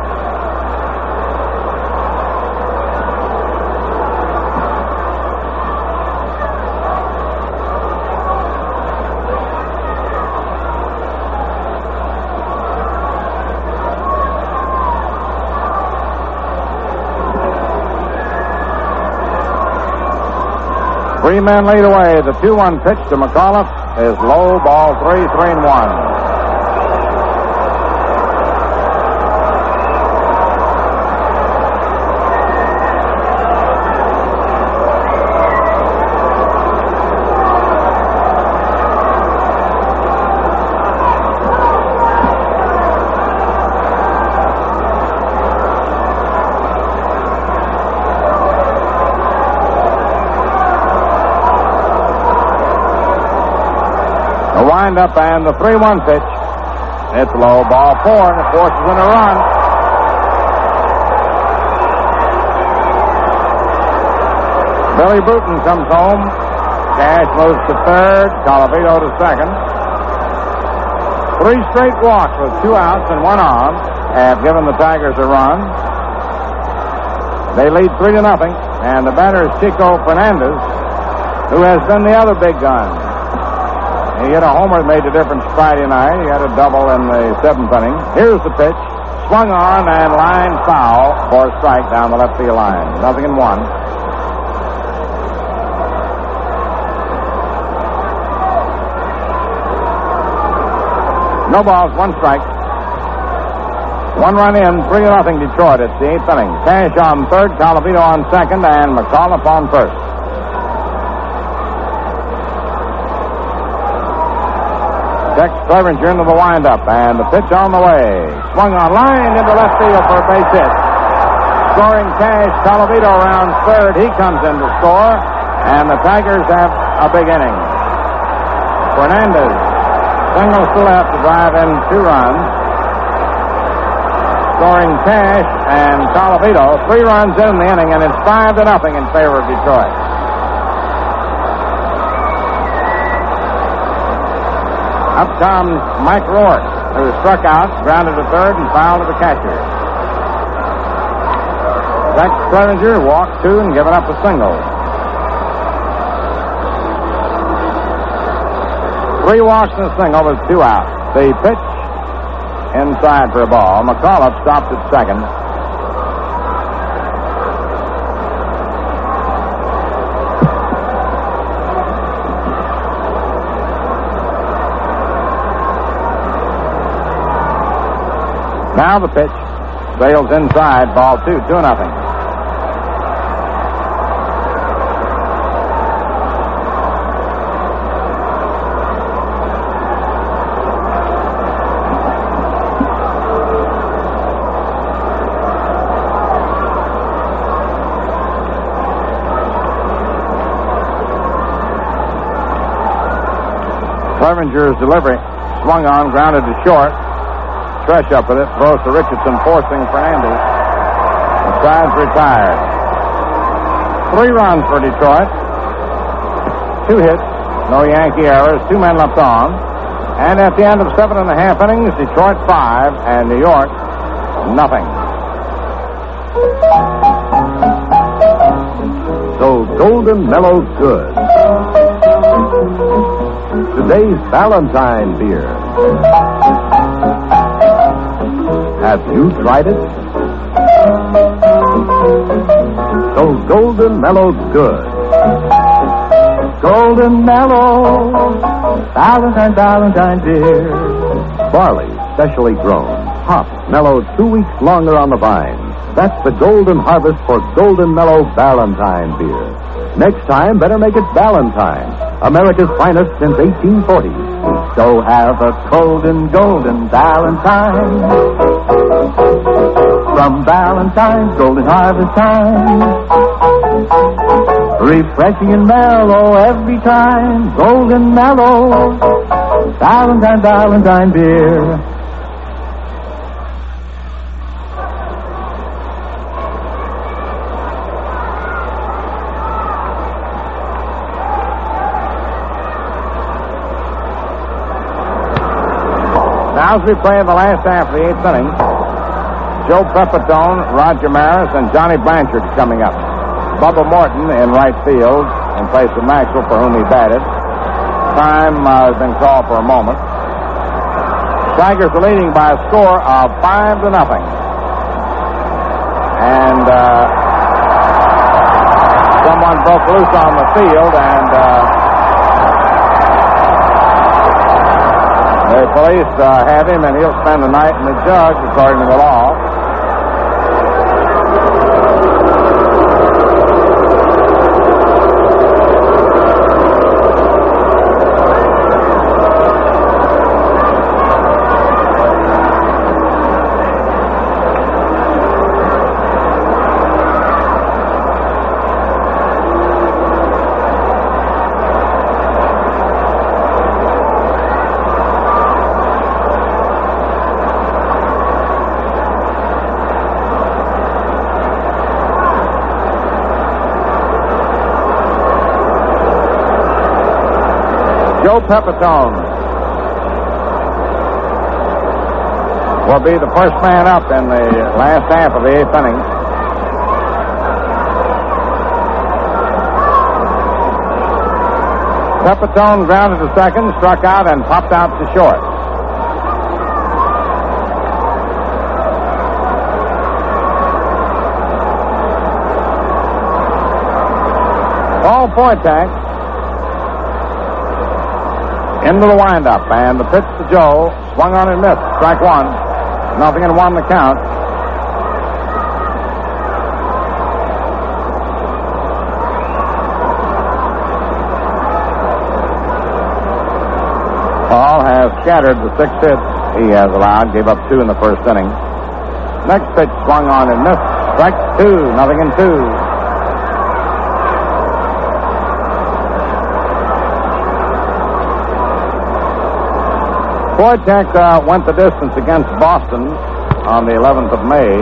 Three men lead away. The two one pitch to McCullough is low, ball three, three and one. Up and the three one pitch. It's low, ball four, and it forces in a run. Billy Bruton comes home. Cash moves to third. Colavito to second. Three straight walks with two outs and one on have given the Tigers a run. They lead three to nothing, and the batter is Chico Fernandez, who has been the other big gun. He hit a homer that made the difference Friday night. He had a double in the seventh inning. Here's the pitch. Swung on and line foul for a strike down the left field line. Nothing in one. No balls, one strike. One run in, three to nothing Detroit. It's the eighth inning. Cash on third, Colavito on second, and McCullough on first. Tex Clevenger into the windup, and the pitch on the way. Swung on, line into left field for a base hit. Scoring Cash, Colavito rounds third. He comes in to score, and the Tigers have a big inning. Fernandez, singles to left to drive in two runs. Scoring Cash and Colavito, three runs in the inning, and it's five to nothing in favor of Detroit. Up comes Mike Rourke, who struck out, grounded to third, and fouled to the catcher. Tex Clevenger walked two and given up a single. Three walks and a single with two outs. The pitch inside for a ball. McAuliffe stopped at second. Now the pitch sails inside, ball two, two nothing. Clevenger's delivery swung on, grounded to short. Fresh up with it, throws to Richardson, forcing Fernandez. The side's retired. Three runs for Detroit. Two hits, no Yankee errors, two men left on. And at the end of seven and a half innings, Detroit five and New York nothing. So Golden Mellow Good. Today's Valentine beer. Have you tried it? So Golden Mellow Good. Golden Mellow. Valentine, Valentine beer. Barley, specially grown. Hops mellowed two weeks longer on the vine. That's the golden harvest for Golden Mellow Valentine beer. Next time, better make it Valentine, America's finest since eighteen forty. So have a golden, golden Valentine. From Valentine's Golden Harvest Time. Refreshing and mellow every time. Golden Mellow. Valentine, Valentine beer. Now as we play in the last half of the eighth inning, Joe Pepitone, Roger Maris, and Johnny Blanchard coming up. Bubba Morton in right field in place of Maxwell, for whom he batted. Time uh, has been called for a moment. Tigers are leading by a score of five to nothing. And uh, someone broke loose on the field, and uh, the police uh, have him, and he'll spend the night in the jug, according to the law. Joe Pepitone will be the first man up in the last half of the eighth inning. Pepitone grounded to second, struck out, and popped out to short. Paul Poitak into the windup, and the pitch to Joe, swung on and missed. Strike one. Nothing and one the count. Paul has has scattered the six hits he has allowed. Gave up two in the first inning. Next pitch swung on and missed. Strike two. Nothing in two. Wojtek uh, went the distance against Boston on the eleventh of May.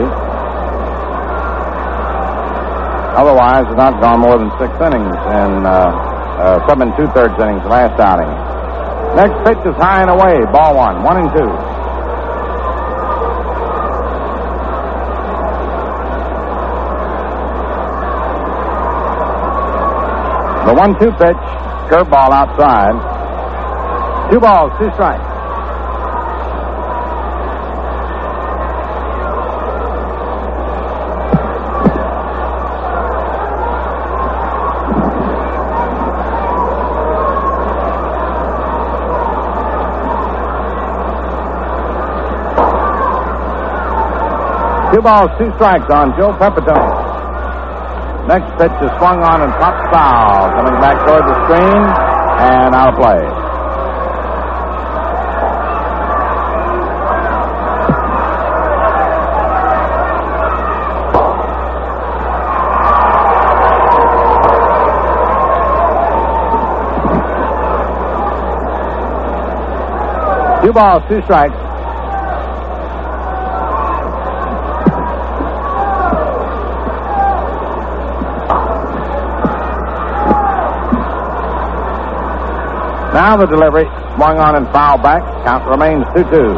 Otherwise, has not gone more than six innings in uh, uh, seven and two-thirds innings last outing. Next pitch is high and away. Ball one. One and two. The one two pitch. Curveball outside. Two balls, two strikes. Two balls, two strikes on Joe Pepitone. Next pitch is swung on and popped foul. Coming back toward the screen and out of play. Two balls, two strikes. Now the delivery, swung on and foul back. Count remains two two.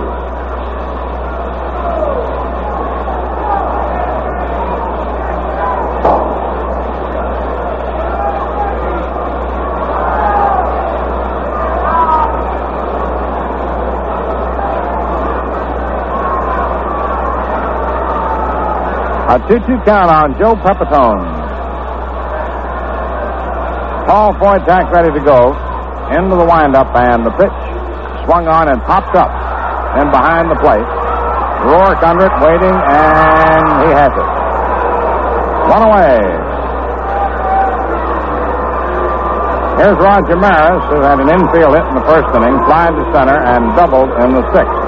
A two two count on Joe Pepitone. Paul Wojtak ready to go. Into the windup, and the pitch swung on and popped up and behind the plate. Rourke under it, waiting, and he has it. One away. Here's Roger Maris, who had an infield hit in the first inning, flying to center, and doubled in the sixth.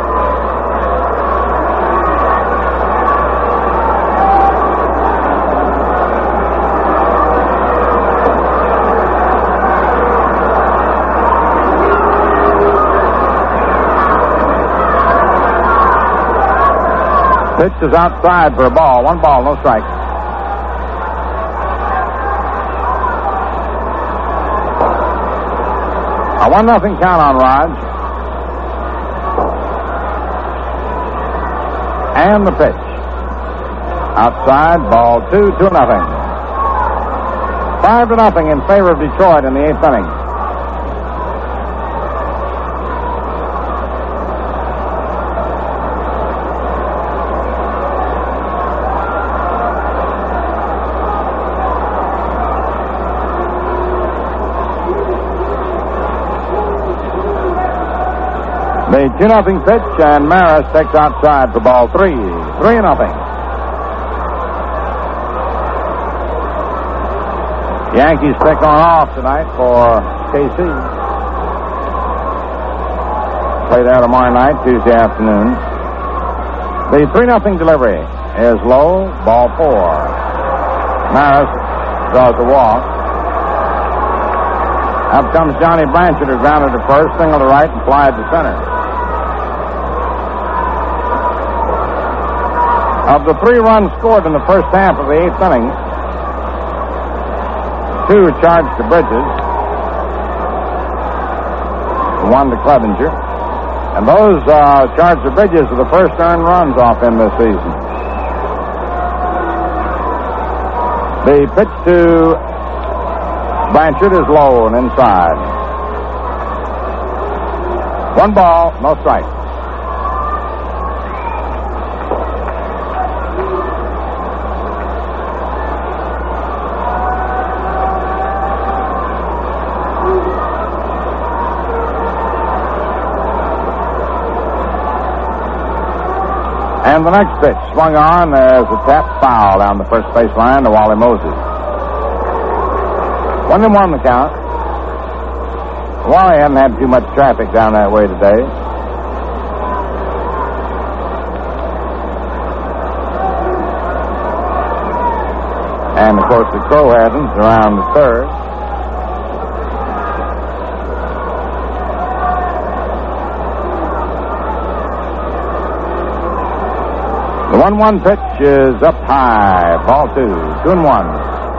Pitch is outside for a ball. One ball, no strike. A one nothing count on Raj. And the pitch. Outside, ball two, two nothing. Five to nothing in favor of Detroit in the eighth inning. The two nothing pitch, and Maris takes outside for ball three. Three nothing. Yankees pick on off tonight for K C. Play there tomorrow night, Tuesday afternoon. The three nothing delivery is low, ball four. Maris draws the walk. Up comes Johnny Blanchard, who grounded to first, single to right, and flied to center. Of the three runs scored in the first half of the eighth inning, two charged to Bridges, one to Clevenger, and those uh, charged to Bridges are the first earned runs off him this season. The pitch to Blanchard is low and inside. One ball, no strike. And the next pitch swung on as a tap foul down the first base line to Wally Moses. One and one the count. Wally hadn't had too much traffic down that way today. And, of course, the Crow hasn't around the third. The one one pitch is up high. Ball two. Two and one.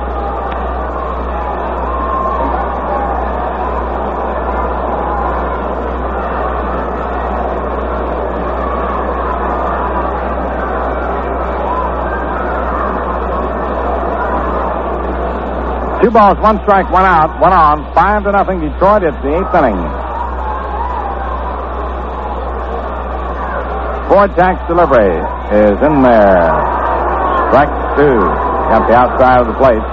Two balls, one strike, one out, one on. Five to nothing Detroit. It's the eighth inning. Four-tax delivery is in there. Strike two. Got the outside of the plate.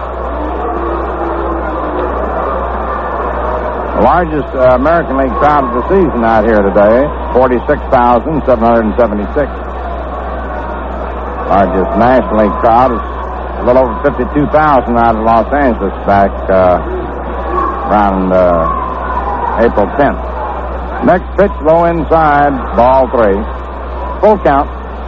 The largest uh, American League crowd of the season out here today, forty-six thousand seven hundred seventy-six. Largest National League crowd is a little over fifty-two thousand out of Los Angeles back uh, around uh, April tenth. Next pitch, low inside, ball three. Full count.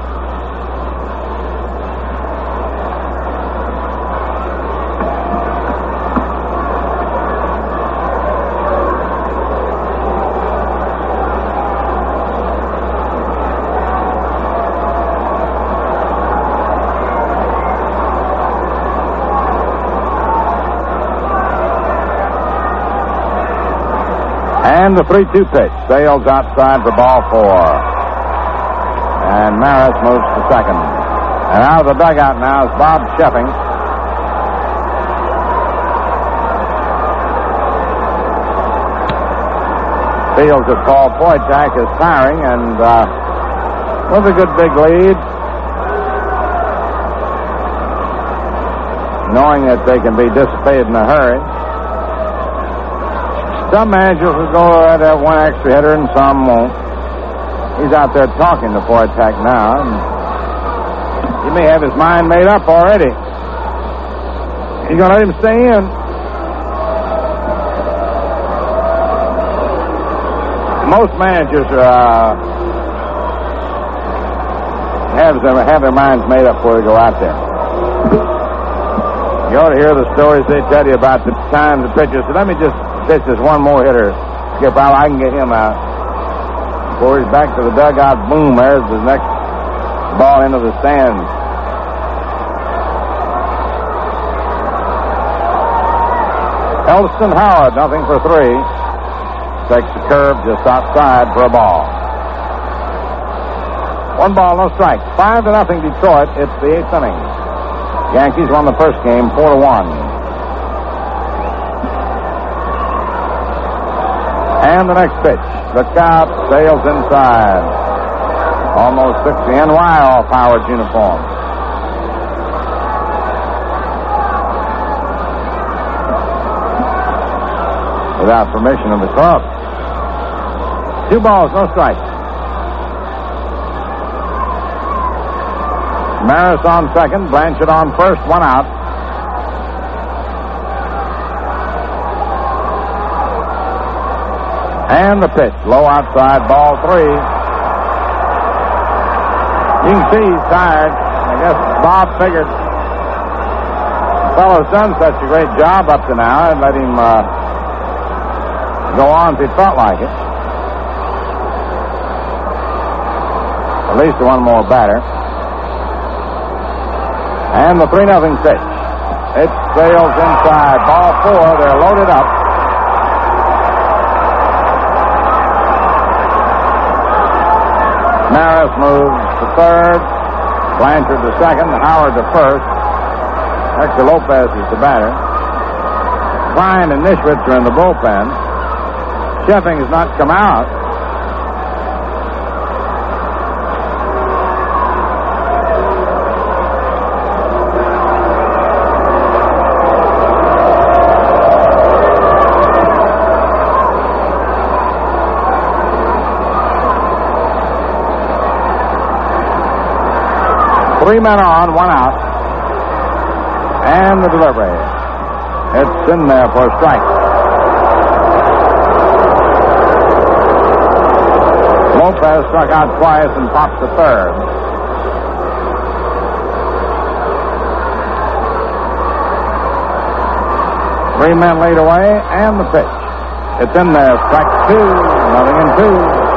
And the three two pitch sails outside for ball four. And Maris moves to second. And out of the dugout now is Bob Sheffing. Feels that Paul Poitak is firing, and uh, with a good big lead, knowing that they can be dissipated in a hurry. Some managers will go ahead and have one extra hitter, and some won't. He's out there talking to Poitak now, and he may have his mind made up already. He's going to let him stay in. Most managers uh, have, them, have their minds made up before they go out there. You ought to hear the stories they tell you about the times the pitchers said, let me just pitch this one more hitter. Skip out, I can get him out. Before he's back to the dugout, boom, there's the next ball into the stands. Elston Howard, nothing for three. Takes the curve just outside for a ball. One ball, no strike. Five to nothing Detroit. It's the eighth inning. Yankees won the first game four to one. And the next pitch. The count sails inside. Almost took the N Y off Howard's uniform. Without permission of the club. Two balls, no strikes. Maris on second, Blanchard on first, one out. And the pitch, low outside, ball three. You can see he's tired. I guess Bob figured the fellow's done such a great job up to now and let him uh, go on if he felt like it. At least one more batter. And the three nothing pitch. It sails inside. Ball four. They're loaded up. Maris moves to third. Blanchard to second. Howard to first. Hector Lopez is the batter. Klein and Nischwitz are in the bullpen. Sheffing has not come out. Three men on, one out. And the delivery. It's in there for a strike. Lopez struck out twice and popped to third. Three men lead away, and the pitch. It's in there. Strike two. Nothing in two.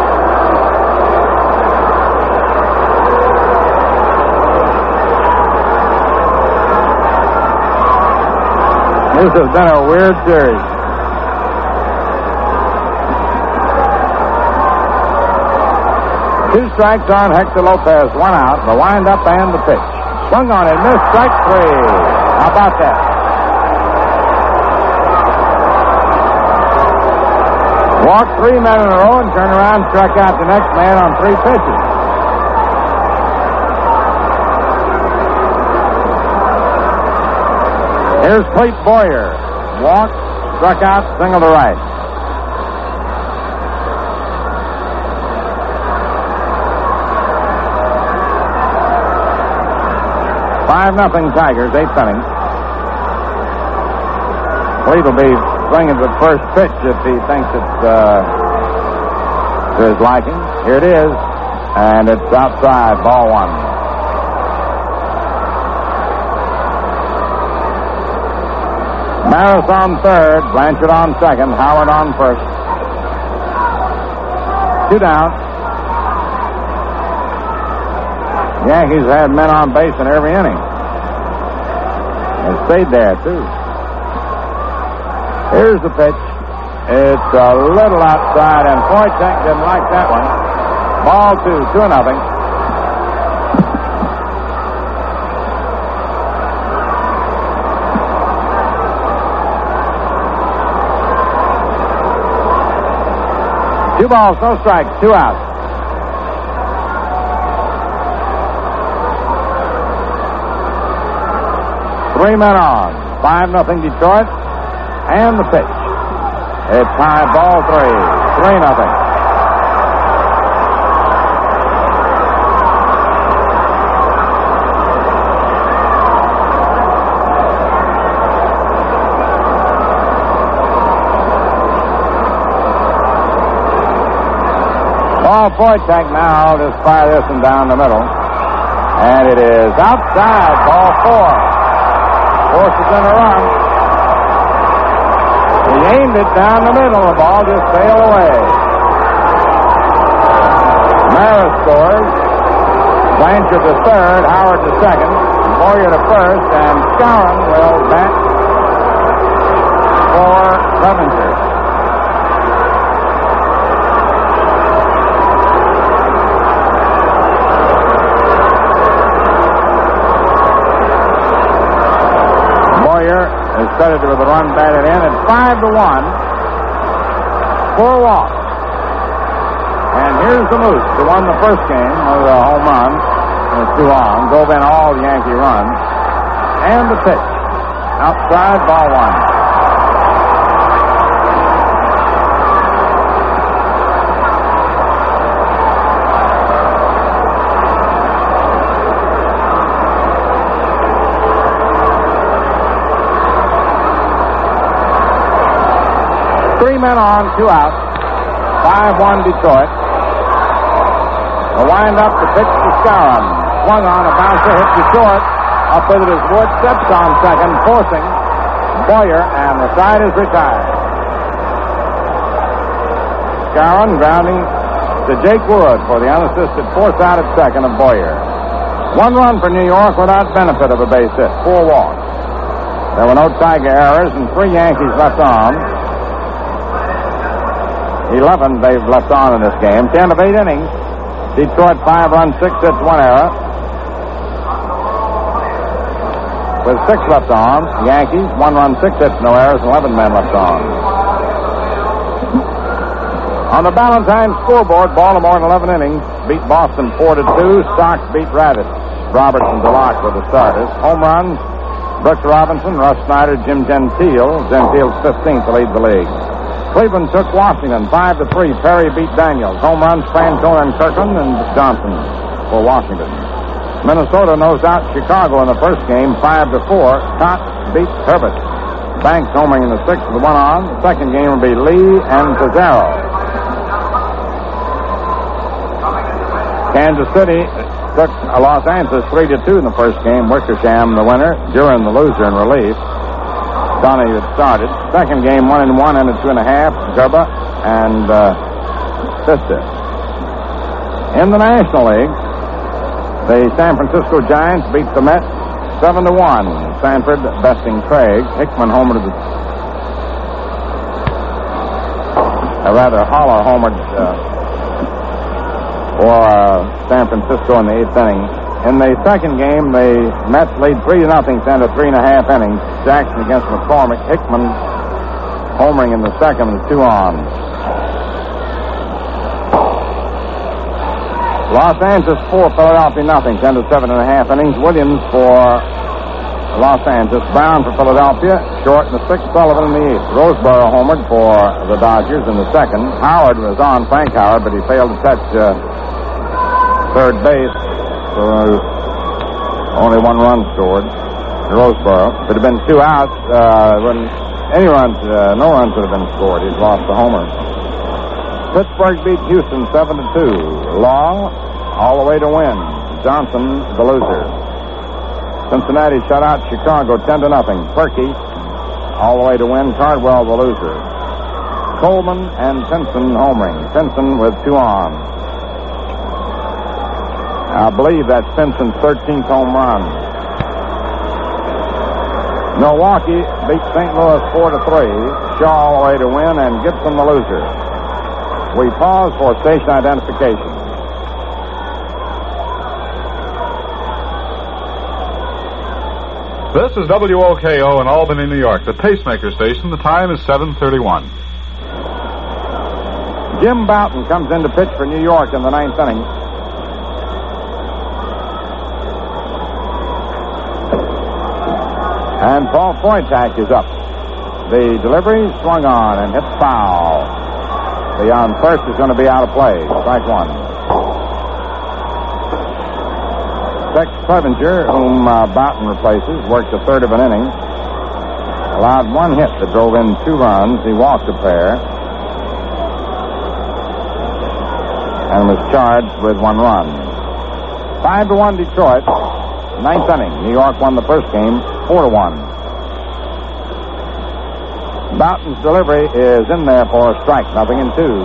This has been a weird series. Two strikes on Hector Lopez. One out. The windup and the pitch. Swung on and missed. Strike three. How about that? Walked three men in a row and turned around and struck out the next man on three pitches. Here's Clete Boyer. Walked, struck out, single to right. Five nothing Tigers, eighth inning. Clete will be swinging the first pitch if he thinks it's uh, to his liking. Here it is, and it's outside, ball one. Maris on third, Blanchard on second, Howard on first. Two down. The Yankees had men on base in every inning. They stayed there, too. Here's the pitch. It's a little outside, and Foytek didn't like that one. Ball two, two and nothing. Two balls, no strikes, two outs. Three men on. Five nothing Detroit. And the pitch. It's high, ball three. Three nothing. Paul Foytek now will just fire this one down the middle. And it is outside, ball four. Forces in a run. He aimed it down the middle. The ball just sailed away. Maris scores. Blanchard to third. Howard to second. Boyer to first. And Skowron will bat for Clevenger. Is credited with a run batted in at five to one. Four walks. And here's the Moose, who won the first game with a home run. With two on. Drove in all the Yankee runs. And the pitch. Outside, ball one. Three men on, two outs. five one Detroit. The wind-up, the pitch to Skowron. Swung on, a bouncer, hit to short. Up with it is Wood, steps on second, forcing Boyer, and the side is retired. Skowron grounding to Jake Wood for the unassisted force out at second of Boyer. One run for New York without benefit of a base hit. Four walks. There were no Tiger errors and three Yankees left on. Eleven they've left on in this game. Ten of eight innings. Detroit five runs, six hits, one error. With six left on, Yankees one run, six hits, no errors, and eleven men left on. On the Ballantyne scoreboard, Baltimore in eleven innings beat Boston four to two. Sox beat Rabbits. Roberts and DeLocke were the starters. Home runs: Brooks Robinson, Russ Snyder, Jim Gentile. Gentile's fifteenth to lead the league. Cleveland took Washington five to three. Perry beat Daniels. Home runs: Francona and Kirkland and Johnson for Washington. Minnesota nosed out Chicago in the first game five to four. Cott beat Herbert. Banks homering in the sixth with one on. The second game will be Lee and Pizarro. Kansas City took Los Angeles three to two in the first game. Wickersham the winner. Duran the loser in relief. Donnie had started. Second game, one and one, ended two and a half. Gerba and uh, Vista. In the National League, the San Francisco Giants beat the Mets seven to one. Sanford besting Craig. Hickman homered the a rather hollow homered uh, for uh, San Francisco in the eighth inning. In the second game, the Mets lead three to nothing, into three and a half innings. Jackson against McCormick. Hickman homering in the second with two on. Los Angeles four, Philadelphia nothing, ten to seven and a half innings. Williams for Los Angeles. Brown for Philadelphia. Short in the sixth. Sullivan in the eighth. Roseboro homered for the Dodgers in the second. Howard was on, Frank Howard, but he failed to touch uh, third base. So uh, only one run scored in Roseboro. If it had been two outs, uh, when any runs, uh, no runs would have been scored. He's lost the homer. Pittsburgh beat Houston seven to two. Long all the way to win. Johnson the loser. Cincinnati shut out Chicago ten to nothing. Perky all the way to win. Cardwell the loser. Coleman and Pinson homering. Pinson with two on. I believe that's Pinson's thirteenth home run. Milwaukee beat Saint Louis four to three. Shaw all the way to win, and Gibson the loser. We pause for station identification. This is W O K O in Albany, New York, the pacemaker station. The time is seven thirty-one. Jim Bouton comes in to pitch for New York in the ninth inning. And Paul Foytak is up. The delivery swung on and hit foul. The on first is going to be out of play. Strike one. Tex Clevenger, whom uh, Bouton replaces, worked a third of an inning. Allowed one hit that drove in two runs. He walked a pair. And was charged with one run. Five to one Detroit. Ninth inning. New York won the first game four to one. Bouton's delivery is in there for a strike. Nothing in two.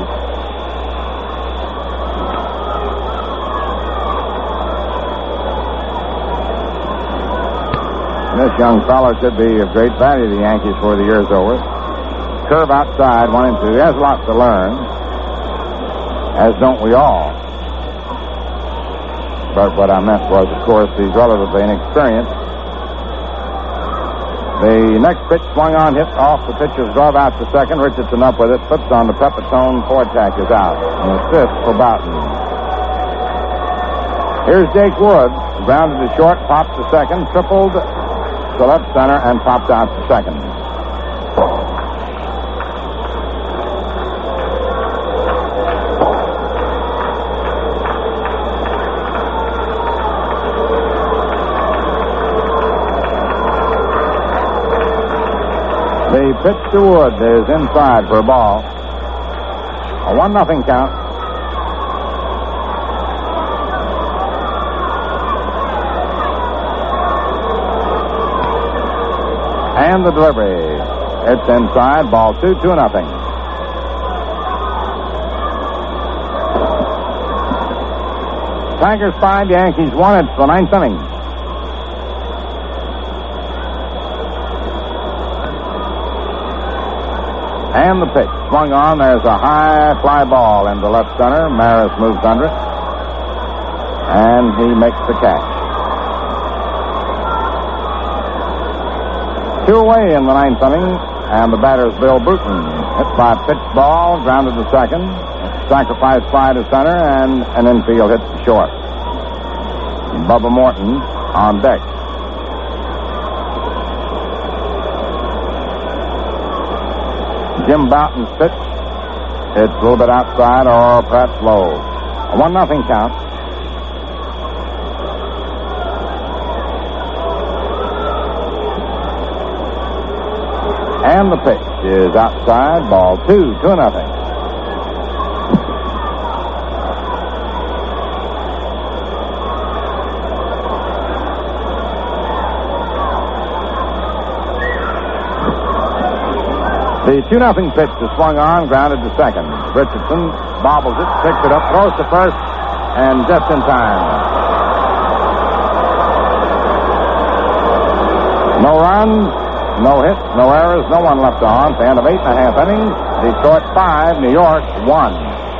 This young fellow should be of great value to the Yankees before the year's over. Curve outside, one and two. He has a lot to learn, as don't we all. But what I meant was, of course, he's relatively inexperienced. The next pitch swung on, hit off the pitcher's glove out to second. Richardson up with it, flips on the Pepitone. Foytak is out. An assist for Bouton. Here's Jake Wood. Grounded to short, popped to second, tripled to left center, and popped out to second. The pitch to Wood is inside for a ball. A one nothing count. And the delivery. It's inside. Ball two, two nothing. Tigers five, Yankees one. It's the ninth inning. And the pitch. Swung on. There's a high fly ball into left center. Maris moves under it. And he makes the catch. Two away in the ninth inning. And the batter's Bill Bruton. Hit by a pitch ball. Grounded to second. Sacrifice fly to center. And an infield hit to short. Bubba Morton on deck. Jim Bouton's pitch. It's a little bit outside or perhaps low. A one nothing count. And the pitch is outside. Ball two, two nothing. The two nothing pitch is swung on, grounded to second. Richardson bobbles it, picks it up, throws to first, and just in time. No runs, no hits, no errors, no one left on. At the end of eight and a half innings, Detroit five, New York one.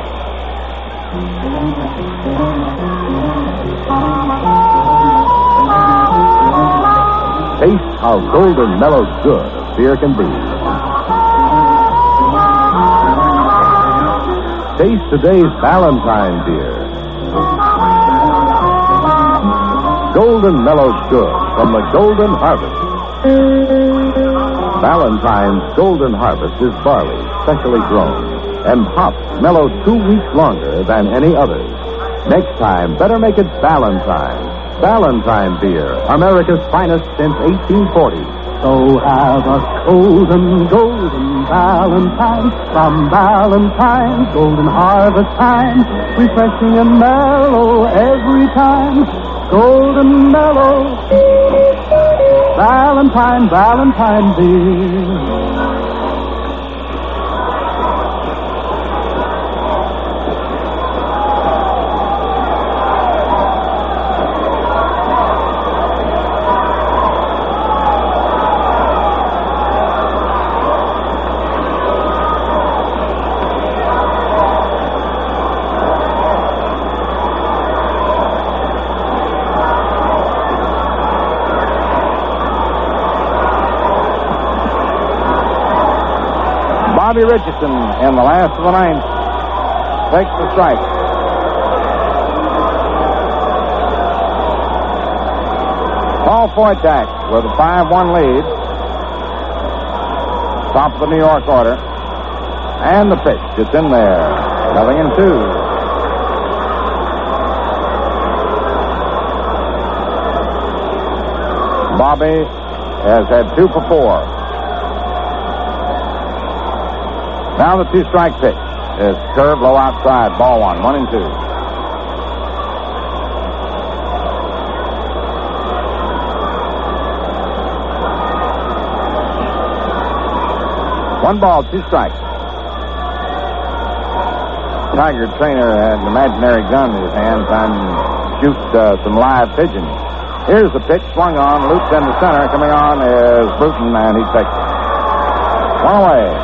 Taste how golden mellow good a beer can be. Taste today's Valentine beer. Golden mellow good from the Golden Harvest. Valentine's Golden Harvest is barley, specially grown, and hops mellow two weeks longer than any others. Next time, better make it Valentine. Valentine beer, America's finest since eighteen forty. So have a golden, golden Valentine from Valentine's Golden Harvest time. Refreshing and mellow every time. Golden mellow. Valentine, Valentine beer. Bobby Richardson in the last of the ninth takes the strike. Paul Foytak with a five one lead. Top of the New York order. And the pitch. It's in there. Nothing in two. Bobby has had two for four. Now the two-strike pitch is curved low outside. Ball one. One and two. One ball, two strikes. Tiger trainer had an imaginary gun in his hand trying to shoot uh, some live pigeons. Here's the pitch. Swung on. Loops into center. Coming on is Bruton, and he takes it. One away.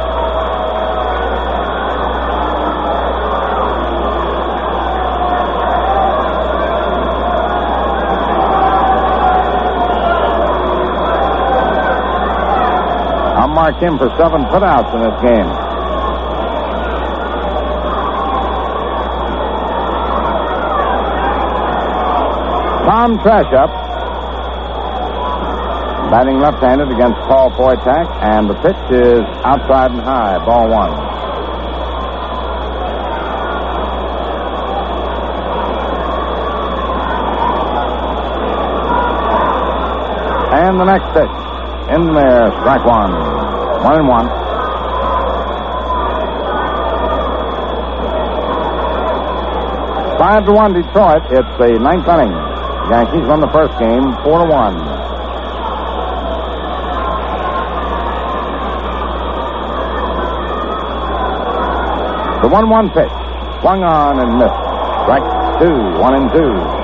Mark him for seven putouts in this game. Tom Trashup batting left-handed against Paul Foytak, and the pitch is outside and high. Ball one. And the next pitch in there, strike one. One and one. Five to one Detroit. It's the ninth inning. Yankees won the first game four to one. The one one pitch. Swung on and missed. Strike two. One and two.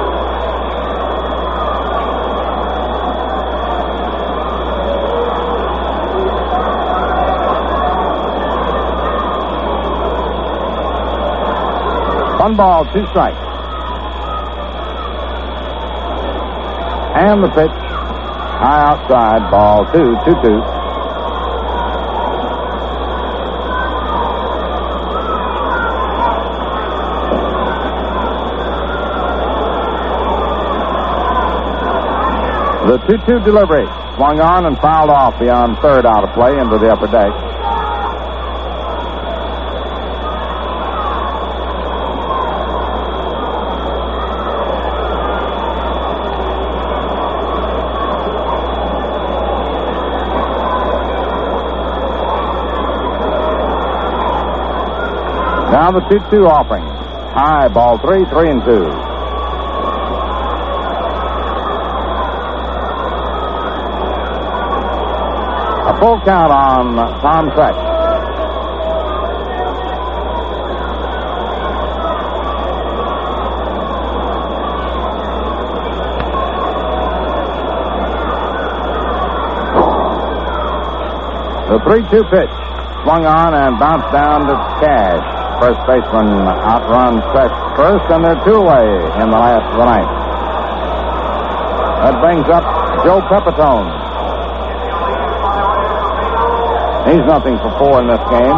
One ball, two strikes. And the pitch, high outside, ball two, two, two. The two two delivery swung on and fouled off beyond third out of play into the upper deck. Now the two two offering. High, ball three, three and two. A full count on Tom Sex. The three two pitch swung on and bounced down to Cash. First baseman outruns Sex first, and they're two away in the last of the ninth. That brings up Joe Pepitone. He's nothing for four in this game.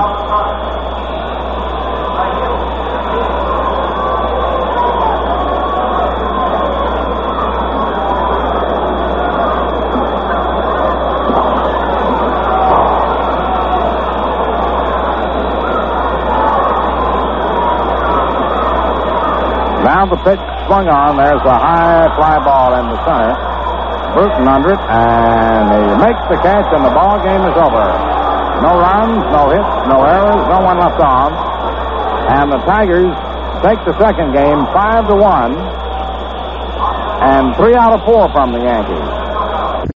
Now the pitch swung on. There's a high fly ball in the center. Bruton under it, and he makes the catch, and the ball game is over. No runs, no hits, no errors, no one left on. And the Tigers take the second game five to one, and three out of four from the Yankees.